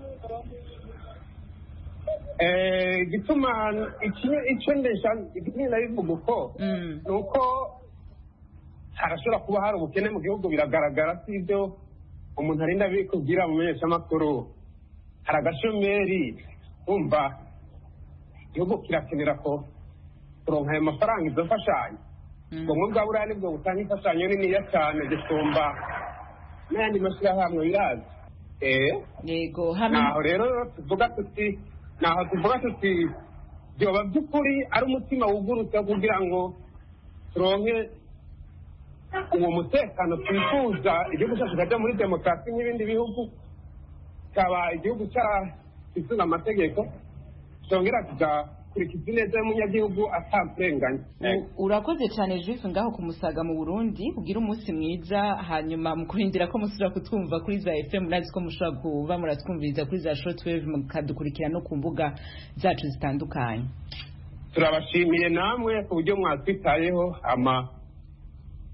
Gituma icyo ndesha bivuga uko ni uko harashobora kuba hari ubukene mu gihugu biragaragara, si ibyo umuntu arinda bikubwira mu menyeshamakuru. Hari agashomeri, wumva igihugu kirakenera ko kuronka ayo mafaranga izo mfashanyo. Ubumwe bwa Buraya nibwo butanga imfashanyo niniya cyane gisumba n'ayandi mashyirahamwe birazi. Yego naho rero tuvuga tuti byoba by'ukuri ari umutima wugurutse kugira ngo turonke uwo mutekano twifuza, igihugu cyacu kajya muri demokarasi nk'ibindi bihugu, kikaba igihugu cyarakisunga amategeko, cyongera kigakurikiza ineza y'umunyagihugu atakurenganya. Urakoze cyane Juife ngaho ku Musaga mu Burundi, ugira umunsi mwiza. Hanyuma mukurindira ko musubira kutwumva kuri za FM, murazi ko mushobora kuba muratwumviriza kuri za shortwave mukadukurikira no ku mbuga zacu zitandukanye. Turabashimiye namwe ku buryo mwatwitayeho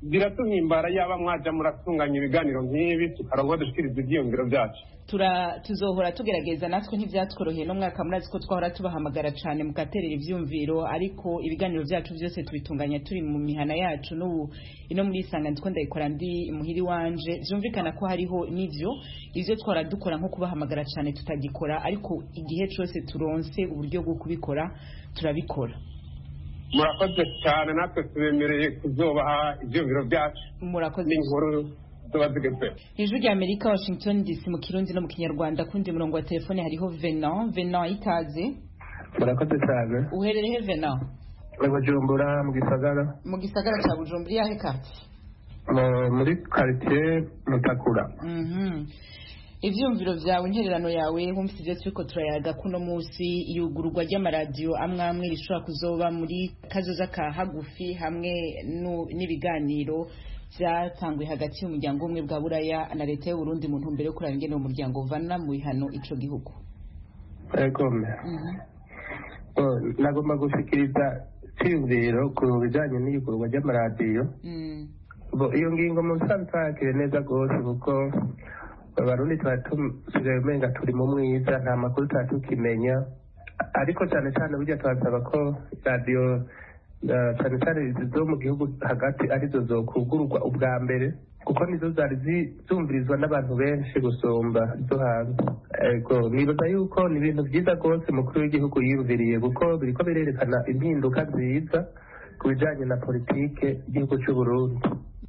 biratuhimbara yaba mwaja muratunganya ibiganiro nk'ibi tukaronka dushikiriza ivyiyumviro vyacu. Tuzohora tugerageza natwe ntivyatworoheye no mwaka murazi ko twahora tubahamagara cane mugaterera ivyumviro, ariko ibiganiro vyacu vyose tubitunganya turi mu mihana yacu n'ubu ino muri Isanga ndiko ndayikora ndi muhiri wanje. Vyumvikana ko hariho n'ivyo ivyo twara dukora nko kubahamagara cane tutagikora, ariko igihe cose turonse uburyo bwo kubikora turabikora. Murakoze cyane, natwe tubemereye kuzobaha ivyumviro vyacu. Murakoze n'inkuru tubazigeze. Ijwi rya Amerika, Washington DC, mu Kirundi no mu Kinyarwanda. Kundi murongo wa telefone hariho Venant. Venant, ikaze. Murakoze cyane. Uherereye Venant? Mu Bujumbura, mu Gisagara. Mu Gisagara ca Bujumbura, yahe kati? Muri quartier Mutakura. Ivyumviro vyawe, intererano yawe, wumvise ivyo turiko turayaga kuno musi, iyugururwa ry'amaradiyo amwe rishobora kuzoba muri kazoza ka hagufi hamwe n'ibiganiro vyatanguye hagati y'umuryango umwe bwa Buraya na leta y'u Burundi mu ntumbero yo kuraba ingene uwo muryango uvana mu bihano ico gihugu. Egome. Nagomba gushikiriza icyumviro ku bijanye n'iyugururwa ry'amaradiyo. Iyo ngingo mu busanzwe neza rwose kuko abarundi tusigaye umenga turi mu mwiza, nta makuru tukimenya, ariko cyane cyane burya twasaba ko radiyo cyane cyane zo mu gihugu hagati arizo zokugururwa ubwa mbere, kuko nizo zari zumvirizwa n'abantu benshi gusumba zo hanze. Nibaza yuko ni ibintu byiza rwose umukuru w'igihugu yiyumviriye, kuko biriko birerekana impinduka nziza ku bijanye na politike y'igihugu cy'u Burundi.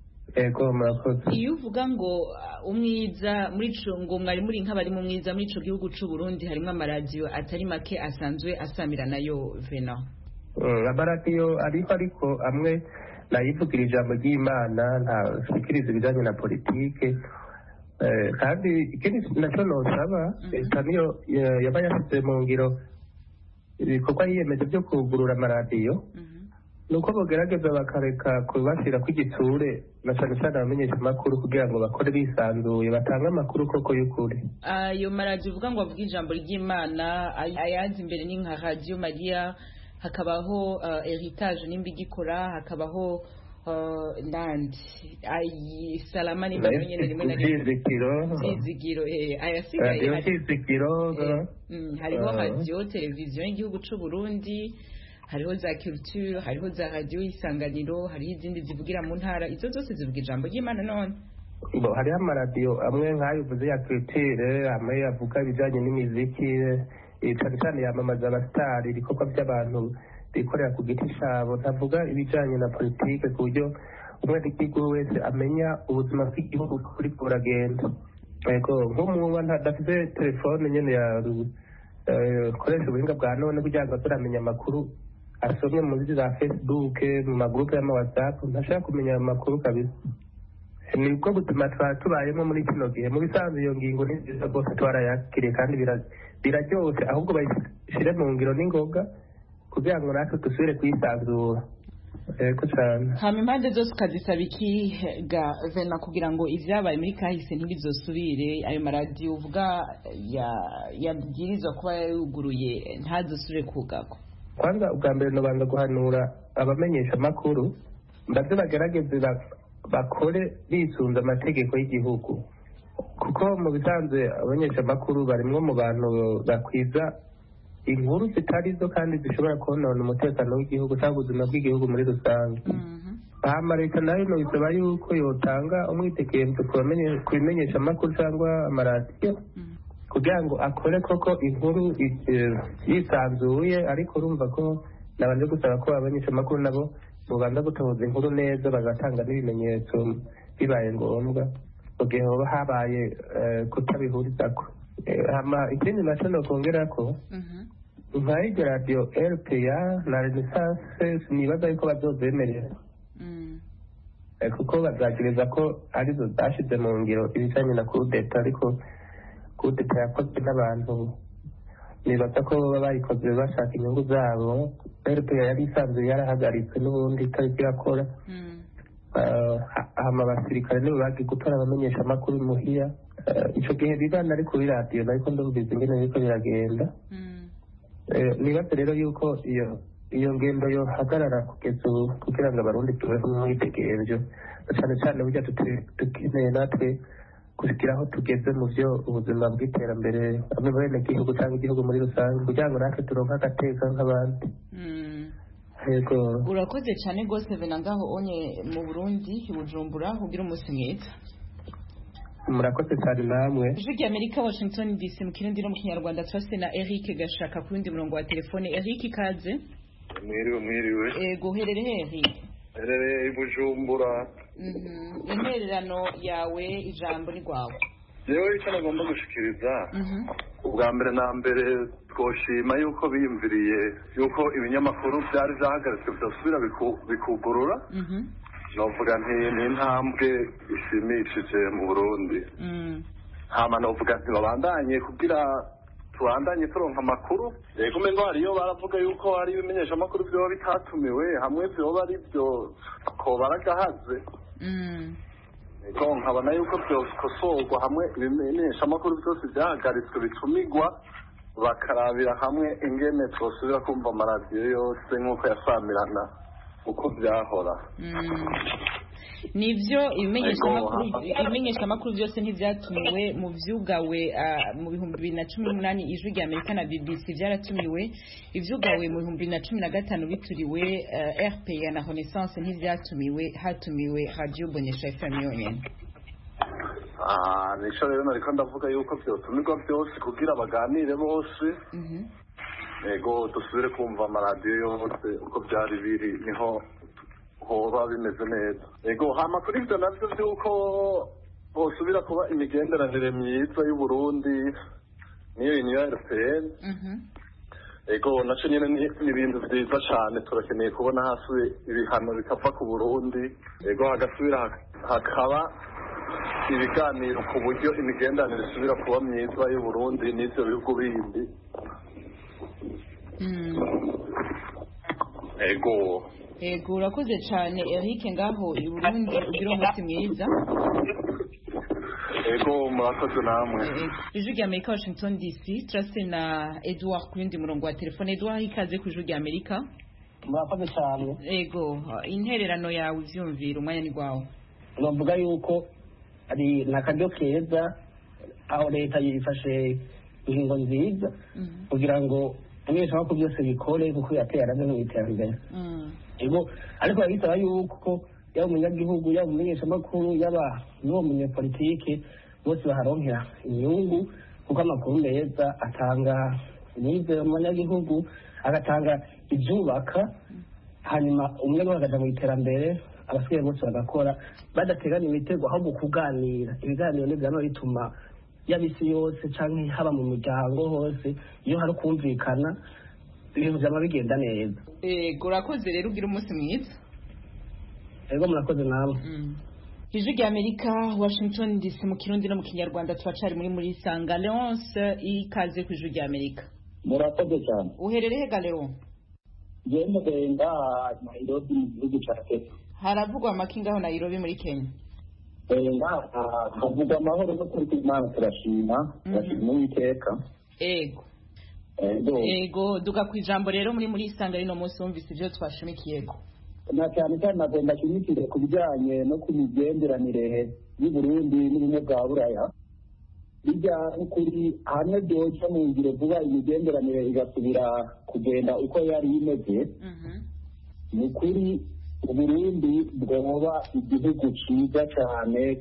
Iyo uvuga ngo umwiza muri ico, ngo mwari muri nk'abari mu mwiza muri ico gihugu c'u Burundi, harimo amaradiyo atari make asanzwe asamira nayo Venant. Amaradiyo ariko amwe nayivugira ijambo ry'Imana, ntashikiriza ibijanye na politike, kandi ikindi naco nosaba leta niyo yaba yashyize mu ngiro ibikorwa yiyemeje byo kugurura amaradiyo, nuko bogerageza bakareka kubashira kw'igitsure na cyane cyane abamenyesha amakuru kugira ngo bakore bisanzuye, batange amakuru koko y'ukuri. Ayo maradiyo uvuga ngo avuga ijambo ry'Imana, ayazi imbere ni nka Radio Maria, hakabaho Heritage nimba igikora, hakabaho nandi Salama nimba nyene rimwe na rimwe Zizigiro, ayasigaye hariho radio televiziyo y'igihugu c'u Burundi, hariho za culture, hariho za radio Isanganiro, hariho izindi zivugira mu ntara, izo zose zivuga ijambo ry'Imana. None hariho amaradiyo amwe nk'ayo uvuze ya culture, amwe yavuga ibijanye n'imiziki, cyane cyane yamamaza abasitari, ibikorwa by'abantu bikorera ku giti cyabo, ntavuga ibijanye na politike, ku buryo umwenegihugu wese amenya ubuzima bw'igihugu kuri buragenda. Nk'umuba ntadafite telefone nyene koresha ubuhinga bwa none kugira ngo turamenya amakuru, asomye muri za Facebook, mu magrupe y'ama WhatsApp, ntashaka kumenya amakuru kabisa. Nibwo butuma tubayemo muri kino gihe. Mu bisanzwe iyo ngingo ni nziza rwose twarayakiriye kandi biraryoshe, ahubwo bayishire mu ngiro n'ingoga kugira ngo natwe dusubire kwisanzura. Hama impande zose ukazisaba iki ga Venant kugira ngo ivyabaye muri kahise ntibizosubire, ayo maradiyo uvuga yabwirizwa kuba yuguruye ntazosubire kugagwa? Kwanza ubwa mbere nobanza guhanura abamenyesha amakuru mbavyo bagerageze bakore bisunze amategeko y'igihugu, kuko mu bisanzwe abamenyesha amakuru barimwo mu bantu bakwiza inkuru zitari zo kandi zishobora konona umutekano w'igihugu cyangwa ubuzima bw'igihugu muri rusange. Hama leta nayo bisaba yuko yotanga umwitekembe ku bimenyesha amakuru cyangwa amaradiyo kugira ngo akore koko inkuru yisanzuye, ariko urumva ko nabanje gusaba ko abamenyesha amakuru nabo bobanza gutoza inkuru neza, bagatanga n'ibimenyetso bibaye ngombwa mu gihe hoba habaye kutabihurizako. Hama ikindi naco nokongerako, nk'iryo radiyo RPA na Renaissance nibaza yuko bazozemerera, kuko bazagiriza ko arizo zashize mu ngiro ibijanye na kudeta, ariko kudeta yakozwe n'abantu nibaza ko baba bayikoze bashaka inyungu zabo. RPA yari isanzwe yarahagaritswe n'ubundi itariko irakora. Hama abasirikare nibo bagiye gutora abamenyesha amakuru muhira, ico gihe bibana ari kuri radiyo, nariko ndumvise ingene biriko biragenda. Nibaze rero yuko iyo ngendo yohagarara kugeza ubu kugira ngo abarundi tubeho mwitegereje, cyane cyane burya dukeneye natwe kugira aho tugeze mu byo ubuzima bw'iterambere bamwe mu benegihugu cyangwa igihugu muri rusange kugira ngo natwe turonke agateka nk'abandi. Yego urakoze cyane rwose vena ngaho onye mu Burundi i Bujumbura ugira umunsi mwiza. murakoze cyane namwe. Ijwi ry'Amerika Washington DC mu kirundi no mu kinyarwanda twase na Eric Gashaka ku rundi murongo wa telefone. Eric ikaze. Mwiriwe. Ego uherereye Eric? Herereye i Bujumbura. Intererano yawe ijambo ni rwawe. Yewe icyo nagomba gushikiriza ubwa mbere na mbere twoshima yuko biyumviriye yuko ibinyamakuru byari byahagaritswe byasubira bikugurura. Novuga nti ni intambwe ishimishije mu Burundi. Hama novuga nti babandanye kugira tubandanye turonka amakuru. Yego umengo hariyo baravuga yuko hari ibimenyesha amakuru byoba bitatumiwe hamwe byoba ari byo ko baragahaze. Ego nkabona yuko byokosorwa hamwe ibimenyesha amakuru byose byahagaritswe bitumigwa bakarabira hamwe ingene twosubira kumva amaradiyo yose nk'uko yasamirana uko byahora. Nivyo ibimenyesha amakuru byose ntivyatumiwe mu vyugawe mu 2018 ijwi ry'Amerika na BBC byaratumiwe, ivyugawe mu 2015 bituriwe RPA na Renaissance ntivyatumiwe, hatumiwe Radio Bonesha FM yonyene. Nisho rero nariko ndavuga yuko vyotumirwa byose kugira baganire bose. Ego dusubire kumva amaradiyo yose uko byari biri niho hoba bimeze neza. Ego hama kuri ivyo navyo vy'uko hosubira kuba imigenderanire myiza y'u Burundi niyo Union Européenne. Ego naco nyene ni ibintu vyiza cane, turakeneye kubona hasi ibihano bikava ku Burundi. Ego hagasubira hakaba ibiganiro ku buryo imigenderanire isubira kuba myiza y'u Burundi n'ivyo bihugu bindi. Ego urakoze cyane Eric ngaho i Burundi ugira umunsi mwiza. Ego murakoze namwe. Ijwi ry'Amerika Washington DC turase na Edouard ku yundi murongo wa telefone. Edouard ikaze ku Ijwi ry'Amerika. Murakoze cyane. Ego intererano yawe uvyumvira umwanya ni gwawe. Novuga yuko ari nakajyo keza aho leta yifashe ingingo nziza kugira ngo abanyeshuri bako byose bikore kuko yateye araze mu iterambere. Ego ariko bisaba yuko yaba umunyagihugu yaba umumenyeshamakuru yaba n'uwo munyapolitike bose baharonkera inyungu kuko amakuru meza atanga n'izo umunyagihugu agatanga ibyubaka hanyuma umunyagihugu akaja mu iterambere abasigaye bose bagakora badateganya imitego ahubwo kuganira. Ibiganiro nibyo bituma yabisi yose canke haba mu miryango hose iyo hari kumvikana ibintu byaba bigenda neza. Urakoze rero ugira umunsi mwiza. Ego murakoze nawe. Ijwi ry'Amerika Washington DC mu kirundi no mu kinyarwanda twacari muri Sanga. Leonce ikaze ku Ijwi ry'Amerika. Murakoze cyane. Uherereye Galeo? Jemwe genda Nairobi mu gihugu cya Kenya. Haravugwa amakinga aho Nairobi muri Kenya. Havugwa amahoro no kuri Imana turashima Uwiteka. Ego duga ku ijambo rero muri Sanga rino munsi wumvise ibyo twashimikiyego. Na cyane cyane nagomba kimikire ku bijyanye no ku migenderanire y'u Burundi n'ubumwe bwa Buraya. Bijya kuri hamwe byoca mu ngiro vuba imigenderanire igasubira kugenda uko yari imeze. Ni kuri Uburundi bwoba igihugu cyiza cyane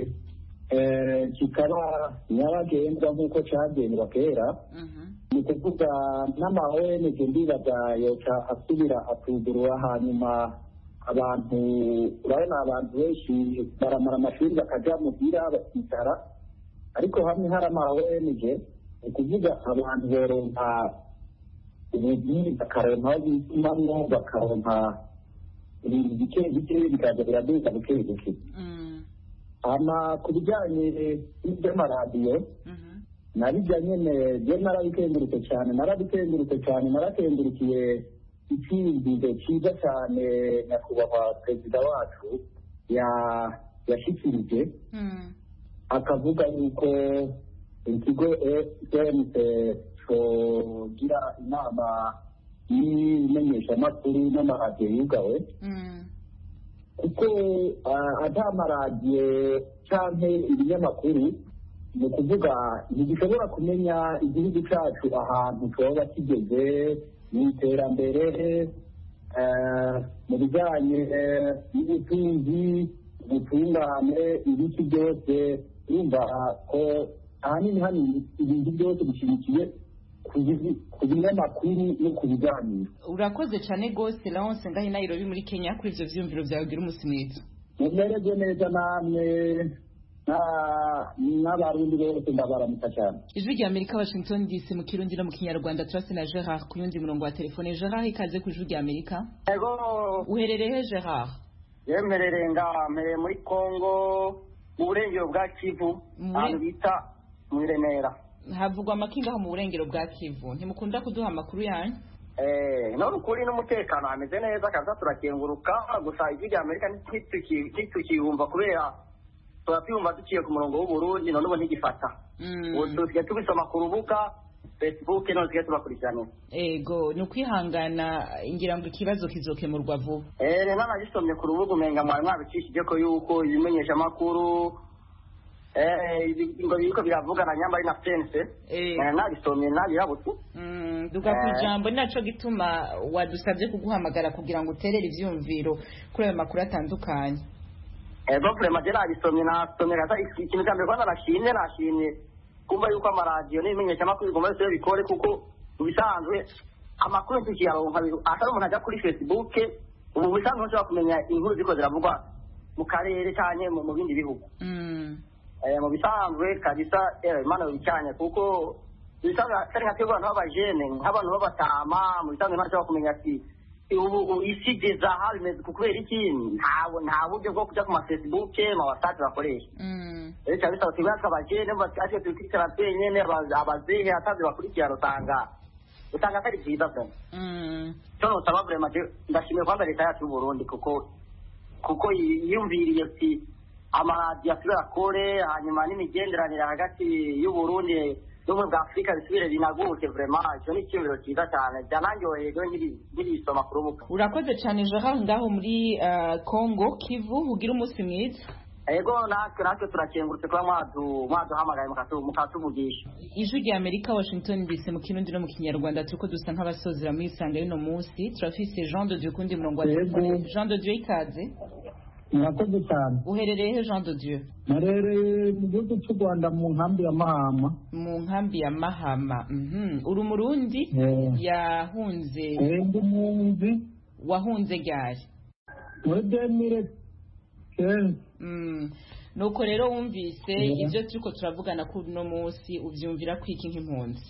kikaba nyabagendwa nk'uko cyagendwa kera. Ni kuvuga n'ama-ONG ndibaza yoca asubira atugurura hanyuma abantu urabona abantu benshi baramara amashuri bakaja muhira bakicara ariko hamwe hari ama-ONG ni kuvuga abantu boronka ubuzi bakaronka aho bitumamwo bakaronka ibintu bike bike bikaza biraduka buke buke. Hama ku bijyanye n'iby'amaradiyo nabijya nyene je narabikengurutse cyane narakengurukiye icyizere cyiza cyane nyakubahwa perezida wacu yashikirije akavuga yuko ikigo EMC cogira inama y'imenyeshamakuru n'amaradiyo yugawe. kuko atamaradiyo cyangwa ibinyamakuru ni ukuvuga ntigishobora kumenya igihugu cyacu ahantu tuba kigeze mu iterambere mu bijyanye n'ubutunzi ubutungane ibiki byose urumva ko ahanini hano ibintu byose bishyigikiye ku binyamakuru no ku biganiro. Urakoze cyane rwose Laurence ngahe Nairobi muri Kenya kuri ivyo vyumviro byawe gira umunsi mwiza. Mumererwe neza namwe n'abarundi bose ndabaramutsa cyane. Ijwi rya Amerika Washington DC mu Kirundi no mu Kinyarwanda turase na Gerard ku yundi murongo wa telefone. Gerard ikaze ku Ijwi rya Amerika. Ego uherereye Gerard? Yemerere ngamereye muri Kongo mu burengero bwa Kivu ahantu bita mu Remera. Havugwa amakinga mu burengero bwa Kivu ntimukunda kuduha amakuru yanyu? None ukuri n'umutekano ameze neza kaza turakenguruka gusa Ijwi rya Amerika ntitukiyumva kubera turapiyumva duciye ku murongo w'Uburundi none ubu ntigifata. Tusigaye tubisoma ku rubuga Facebook none tusigaye tubakurikirana. Ego ni ukwihangana ngira ngo ikibazo kizokemurwa vuba. Nanagisomye ku rubuga umenga mwari mwabicishije ko yuko ibimenyesha amakuru ngo biriko biravugana nyamba ari na sense nabisomye nabirabutu. Duka ku ijambo naco gituma wadusabye kuguhamagara kugira ngo uterere ivyumviro kuri ayo makuru atandukanye. Ego vraiment nabisomye nasomye gaza ikintu cyambere kwanza nashimye kumva yuko amaradiyo n'ibimenyesha amakuru bigomba byose bikore kuko ubisanzwe amakuru tukiyaronka atari umuntu ajya kuri Facebook ubu bisanzwe ushobora kumenya inkuru ziko ziravugwa mu karere cyane mu bindi bihugu. Mu bisanzwe kabisa Imana yabicanye kuko bisanzwe kari nka twebwe abantu b'abajene nk'abantu b'abatama mu bisanzwe ntashobora kumenya ati ubu isi igeze aha bimeze kubera iki nta buryo bwo kujya ku ma Facebook ma WhatsApp bakoresha. Rero cyane bisaba twebwe abajene batashye tukicara twenyene abazehe atazi bakurikira usanga atari byiza byo. Cyo nsaba vraiment ndashimiye kwamba leta yacu y'u Burundi kuko yiyumviriye ati amaradiyo asubira kore hanyuma n'imigenderanire hagati y'u Burundi n'ubumwe bwa Afurika bisubire binaguke vraiment icyo ni icyumviro cyiza cyane byananyoheye nk'ibisoma ku rubuga. Urakoze cyane Gerard ngaho muri Congo Kivu ugira umunsi mwiza. Ego natwe turakengurutse kuba mwaduhamagaye mukatuvugisha. Ijwi rya Amerika Washington DC mu Kirundi no mu Kinyarwanda turiko dusa nk'abasozera muri sanga y'ino munsi turafise Jean de Dieu kundi murongo wa telefone. Jean de Dieu ikaze. Murakoze cyane. Uherereye he Jean de Dieu? Narere mu gihugu cy'u Rwanda mu nkambi ya Mahama. Mu nkambi ya Mahama. Uri Umurundi yahunze. Ndi munzi. Wahunze ryari? Wedemire nuko rero wumvise ibyo turiko turavugana kuri no munsi uvyumvira kwiki nk'impunzi?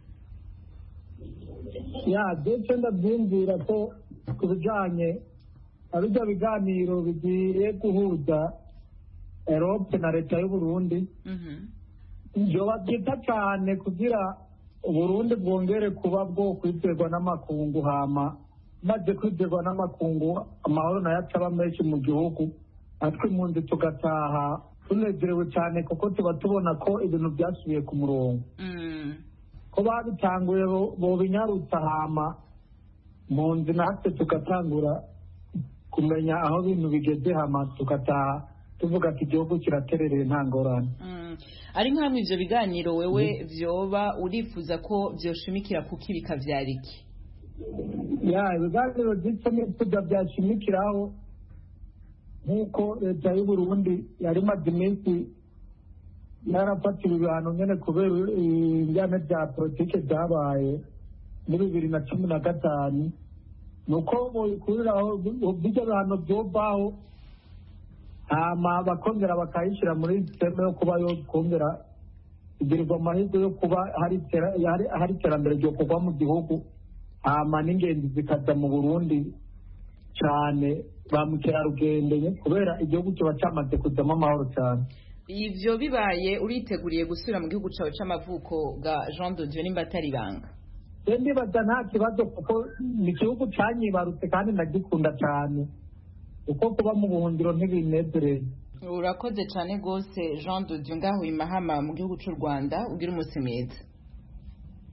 Ndetse ndabyumvira ko ku bijanye abijya biganiro bigiye guhuza Europe na leta y'u Burundi byoba byiza cyane kugira Uburundi bwongere kuba bwo kwizerwa n'amakungu hama maze kwizerwa n'amakungu amahoro nayo acaba menshi mu gihugu natwe impunzi tugataha tunezerewe cyane kuko tuba tubona ko ibintu byasubiye ku murongo ko babitanguye bobinyarutsa hama impunzi natwe tugatangura kumenya aho ibintu bigeze hama tugataha tuvuga ati igihugu kiraterereye nta ngorane. Ari nk'amwe ivyo biganiro wewe vyoba urifuza ko vyoshimikira kuki bikavyara iki? Ibiganiro byitwa n'ifuza byashimikiraho nk'uko leta y'u Burundi yari imaze iminsi yarafatira ibihano nyene kubera injyana bya politike byabaye muri 2015 nuko bokuriraho bijya bihano byovaho hama bakongera bakayishyira muri systeme yo kuba yo kongera igirirwa amahirwe yo kuba hari iterambere ryo kugwa mu gihugu hama n'ingenzi zikaza mu Burundi cyane ba mukerarugendo kubera igihugu kiba cyamaze kujyamo amahoro cyane. Ivyo bibaye uriteguriye gusubira mu gihugu cawe c'amavuko ga Jean de Dieu nimba atari banga? Ndibaza nta kibazo kuko ni igihugu canyibarutse kandi ndagikunda cyane uko kuba mu buhungiro ntibinezereye. Urakoze cyane gose Jean de Dieu ngaho i Mahama mu gihugu cy'u Rwanda ugira umunsi mwiza.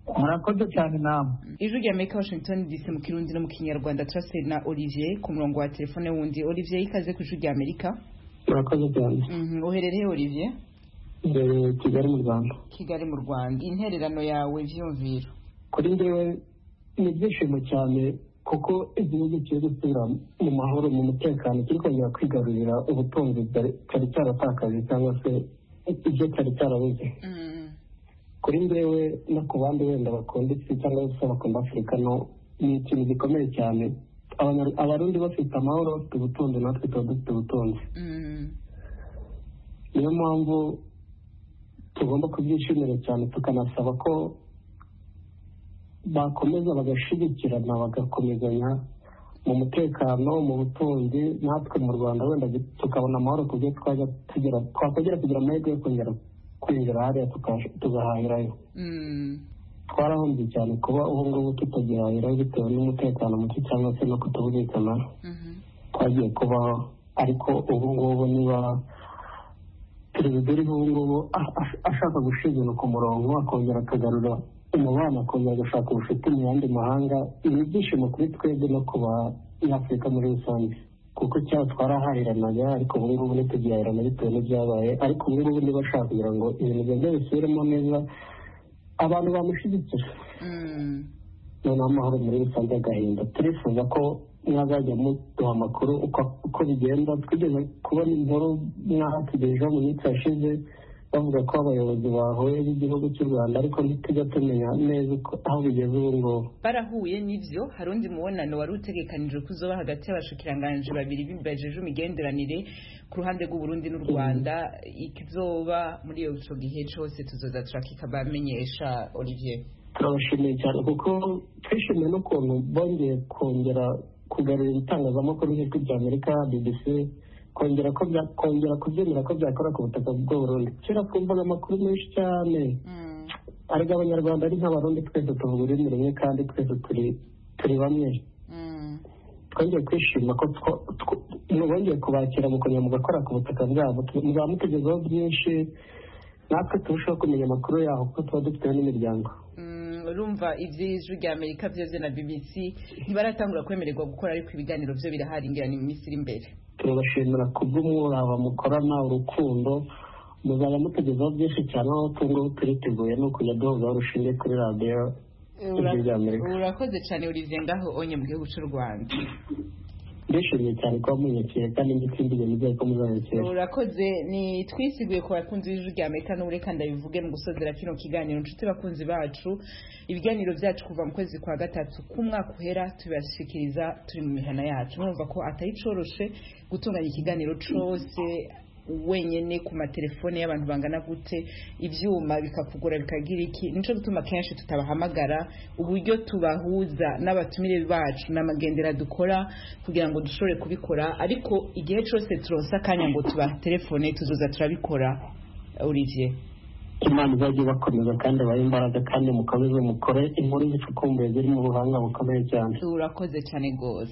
murakoze cyane namwe. Ijwi rya Amerika Washington DC mu Kirundi no mu Kinyarwanda turase na Olivier ku murongo wa telefone wundi. Olivier ikaze ku Ijwi rya Amerika. Murakoze cyane. Uherereye Olivier? Kigali mu Rwanda. Kigali mu Rwanda. Intererano yawe vyumviro? Kuri njyewe ni ibyishimo cyane kuko igihugu kiri gusubira mu mahoro mu mutekano kiri kongera kwigarurira ubutunzi cyari cyaratakaje cyangwa se ibyo cyari cyarabuze. Kuri njyewe no ku bandi wenda bakunda isi cyangwa se bakunda Afurika no ni ikintu gikomeye cyane. Abarundi bafite amahoro bafite ubutunzi natwe tuba dufite ubutunzi. Niyo mpamvu tugomba kubyishimira cyane tukanasaba ko bakomeza bagashigikirana bagakomezanya mu mutekano mu butunzi natwe mu Rwanda wenda tukabona amahoro ku byo twakongera kugira amahirwe yo kongera kwinjira hariya tugahahirayo. Twarahombye cyane kuba ubu ngubu tutagihahirayo bitewe n'umutekano muke cyangwa se no kutumvikana twagiye kubaho, ariko ubu ngubu niba perezida uriho ubu ngubu ashaka gushyira ibintu ku murongo akongera akagarura umubano akongera agashaka ubucuti mu yandi mahanga, ni ibyishimo kuri twebwe no ku banyafurika muri rusange kuko cyaba twarahahiranaga ariko ubu ngubu ntitugihahirana bitewe n'ibyabaye, ariko ubu ngubu niba ashaka kugira ngo ibintu byongere bisubiremo neza abantu bamushyigikira noneho amahoro muri rusange agahinda. Turifuza ko mwazajya muduha amakuru uko bigenda. Twigeze kubona inkuru mwahatugejeho mu minsi yashize bavuga ko abayobozi bahuye b'igihugu cy'u Rwanda ariko ntitujya tumenya neza aho bigeze ubu ngubu. Barahuye n'ivyo hari undi mubonano wari utegekanijwe kuzoba hagati y'abashikiranganje babiri bibajeje imigenderanire ku ruhande rw'u Burundi n'u Rwanda, ikizoba muri iyo gihe cyose tuzoza turakika bamenyesha. Olivier, turabashimiye cyane kuko twishimiye n'ukuntu bongeye kongera kugarura ibitangazamakuru nk'ijwi rya Amerika, BBC, kongera kubyemera ko byakora ku butaka bw'u Burundi. Kera twumvaga amakuru menshi cyane ariko abanyarwanda ari nk'abarundi twese tuvuga ururimi rumwe kandi twese turi bamwe. Twongeye kwishima ko bongeye kubakira mukongera mugakora ku butaka bwabo, muzaba mutegezeho byinshi natwe turushaho kumenya amakuru yaho kuko tuba dufiteho n'imiryango. Urumva iby'ijwi rya Amerika byose na BBC ntibaratangura kwemererwa gukora ariko ibiganiro byo birahari ngira ni mu minsi iri imbere. Turabashimira kubw'umurava mukorana urukundo, muzaba mutegezeho byinshi cyane aho tungo turiteguye no kujya duhuza urushinge kuri radiyo ijwi rya Amerika. Urakoze cyane Olivier ngaho onye mu gihugu cy'u Rwanda. Ndishimye cyane ko munyakira kandi ngitsindiye mu gihe ko muzanyakira. Urakoze, ni twisiguye ku bakunzi b'ijwi rya Amerika n'ureka ndabivuge mu gusozera kino kiganiro. Nshuti bakunzi bacu, ibiganiro byacu kuva mu kwezi kwa gatatu k'umwaka uhera tubashikiriza turi mu mihana yacu. Mwumva ko atayicoroshe gutunganya ikiganiro cyose wenyene ku matelefone y'abantu bangana gute, ivyuma bikakugora bikagira iki. Nico gutuma kenshi tutabahamagara, uburyo tubahuza n'abatumire bacu n'amagendera dukora kugira ngo dushobore kubikora, ariko igihe cyose turonsa kanya ngo tuba telefone tuzoza turabikora. Olivier, Imana izajya bakomeza kandi bahe imbaraga kandi mukomeze mukore inkuru zicukumbuye ziri mu buhanga bukomeye cyane. Urakoze cyane gose.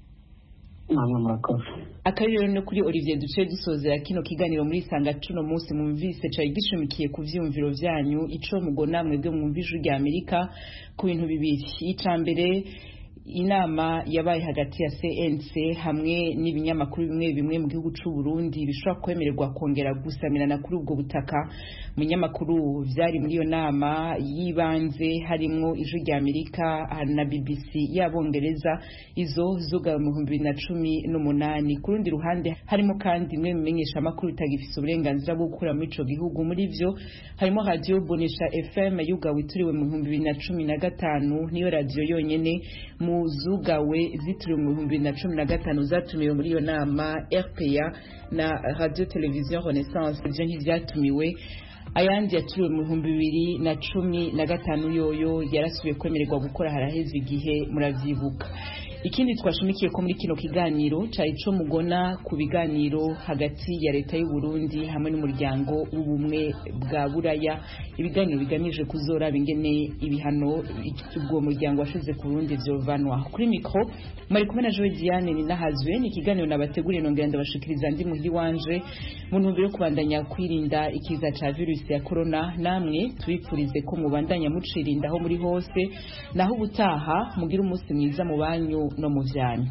Akariro no kuri Olivier duce dusozera kino kiganiro muri sanga cuno munsi mumvise cyayi gishimikiye ku vyumviro vyanyu ico mugona mwebwe mwumvije rya Amerika ku bintu bibiri. Icambere, inama yabaye hagati ya CNC hamwe n'ibinyamakuru bimwe mu gihugu cy'u Burundi bishobora kwemererwa kongera gusamirana kuri ubwo butaka. Mu binyamakuru vyari muri iyo nama yibanze harimo ijwi rya Amerika na BBC y'Abongereza, izo zuga mu 2018. Ku rundi ruhande harimo kandi imwe bimenyesha amakuru bitagifise uburenganzira bwo gukora muri ico gihugu. Muri vyo harimo Radio Bonesha FM yugawe ituriwe mu 2015, niyo radio yonyene mu zugawe zitiriwe mu 2015 zatumiwe muri iyo nama. RPA na Radio Television Renaissance byo ntivyatumiwe. Ayandi yaturiwe mu 2015 yoyo yarasubiye kwemererwa gukora haraheze igihe, muravyibuka. ikindi twashimikiye ko muri kino kiganiro cari co mugona ku biganiro hagati ya leta y'u Burundi hamwe n'umuryango w'ubumwe bwa Buraya, ibiganiro bigamije kuzoraba ingene ibihano ubwo muryango washize ku Burundi vyovanwa. Kuri mikro mari kumwe na Joe Diane ni nahazwe, ni ikiganiro nabateguriye nongera ndabashikiriza ndi muhiri wanje mu ntumbero yo kubandanya kwirinda ikiza ca virusi ya corona. Namwe tubipfurize ko mubandanya mucirinda aho muri hose, naho ubutaha mugira umunsi mwiza mu banyu no mu vyanyu.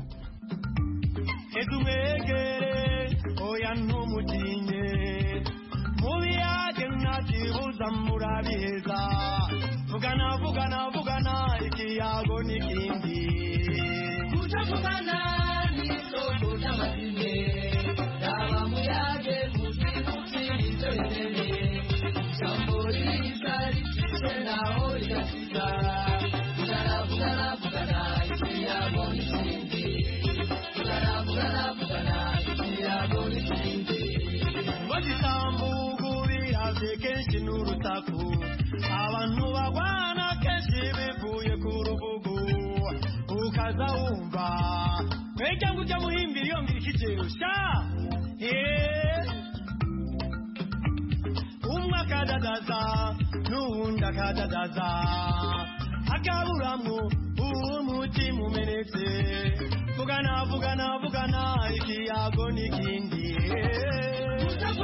Edumegere oya ntumutinye mubiyage ntakibuza murabiheza vugana ikiyago n'ikindi kutavugana n'isoko ry'amazine yaba muyage muzikutirizo riteme jambo riza rikize naho rigasiza vugana ikiyago n'ikindi vugana ikiyago n'ikindi bagitambugu bihavye kenshi n'urusaku abantu bagwana kenshi bivuye ku rubugu ukaza wumva mwega ngo ujya muhimbira iyo ngira ikijeyosha umwe akadadaza n'uwundi akadadaza akaburamwo umutima umenetse vugana ikiyago n'ikindi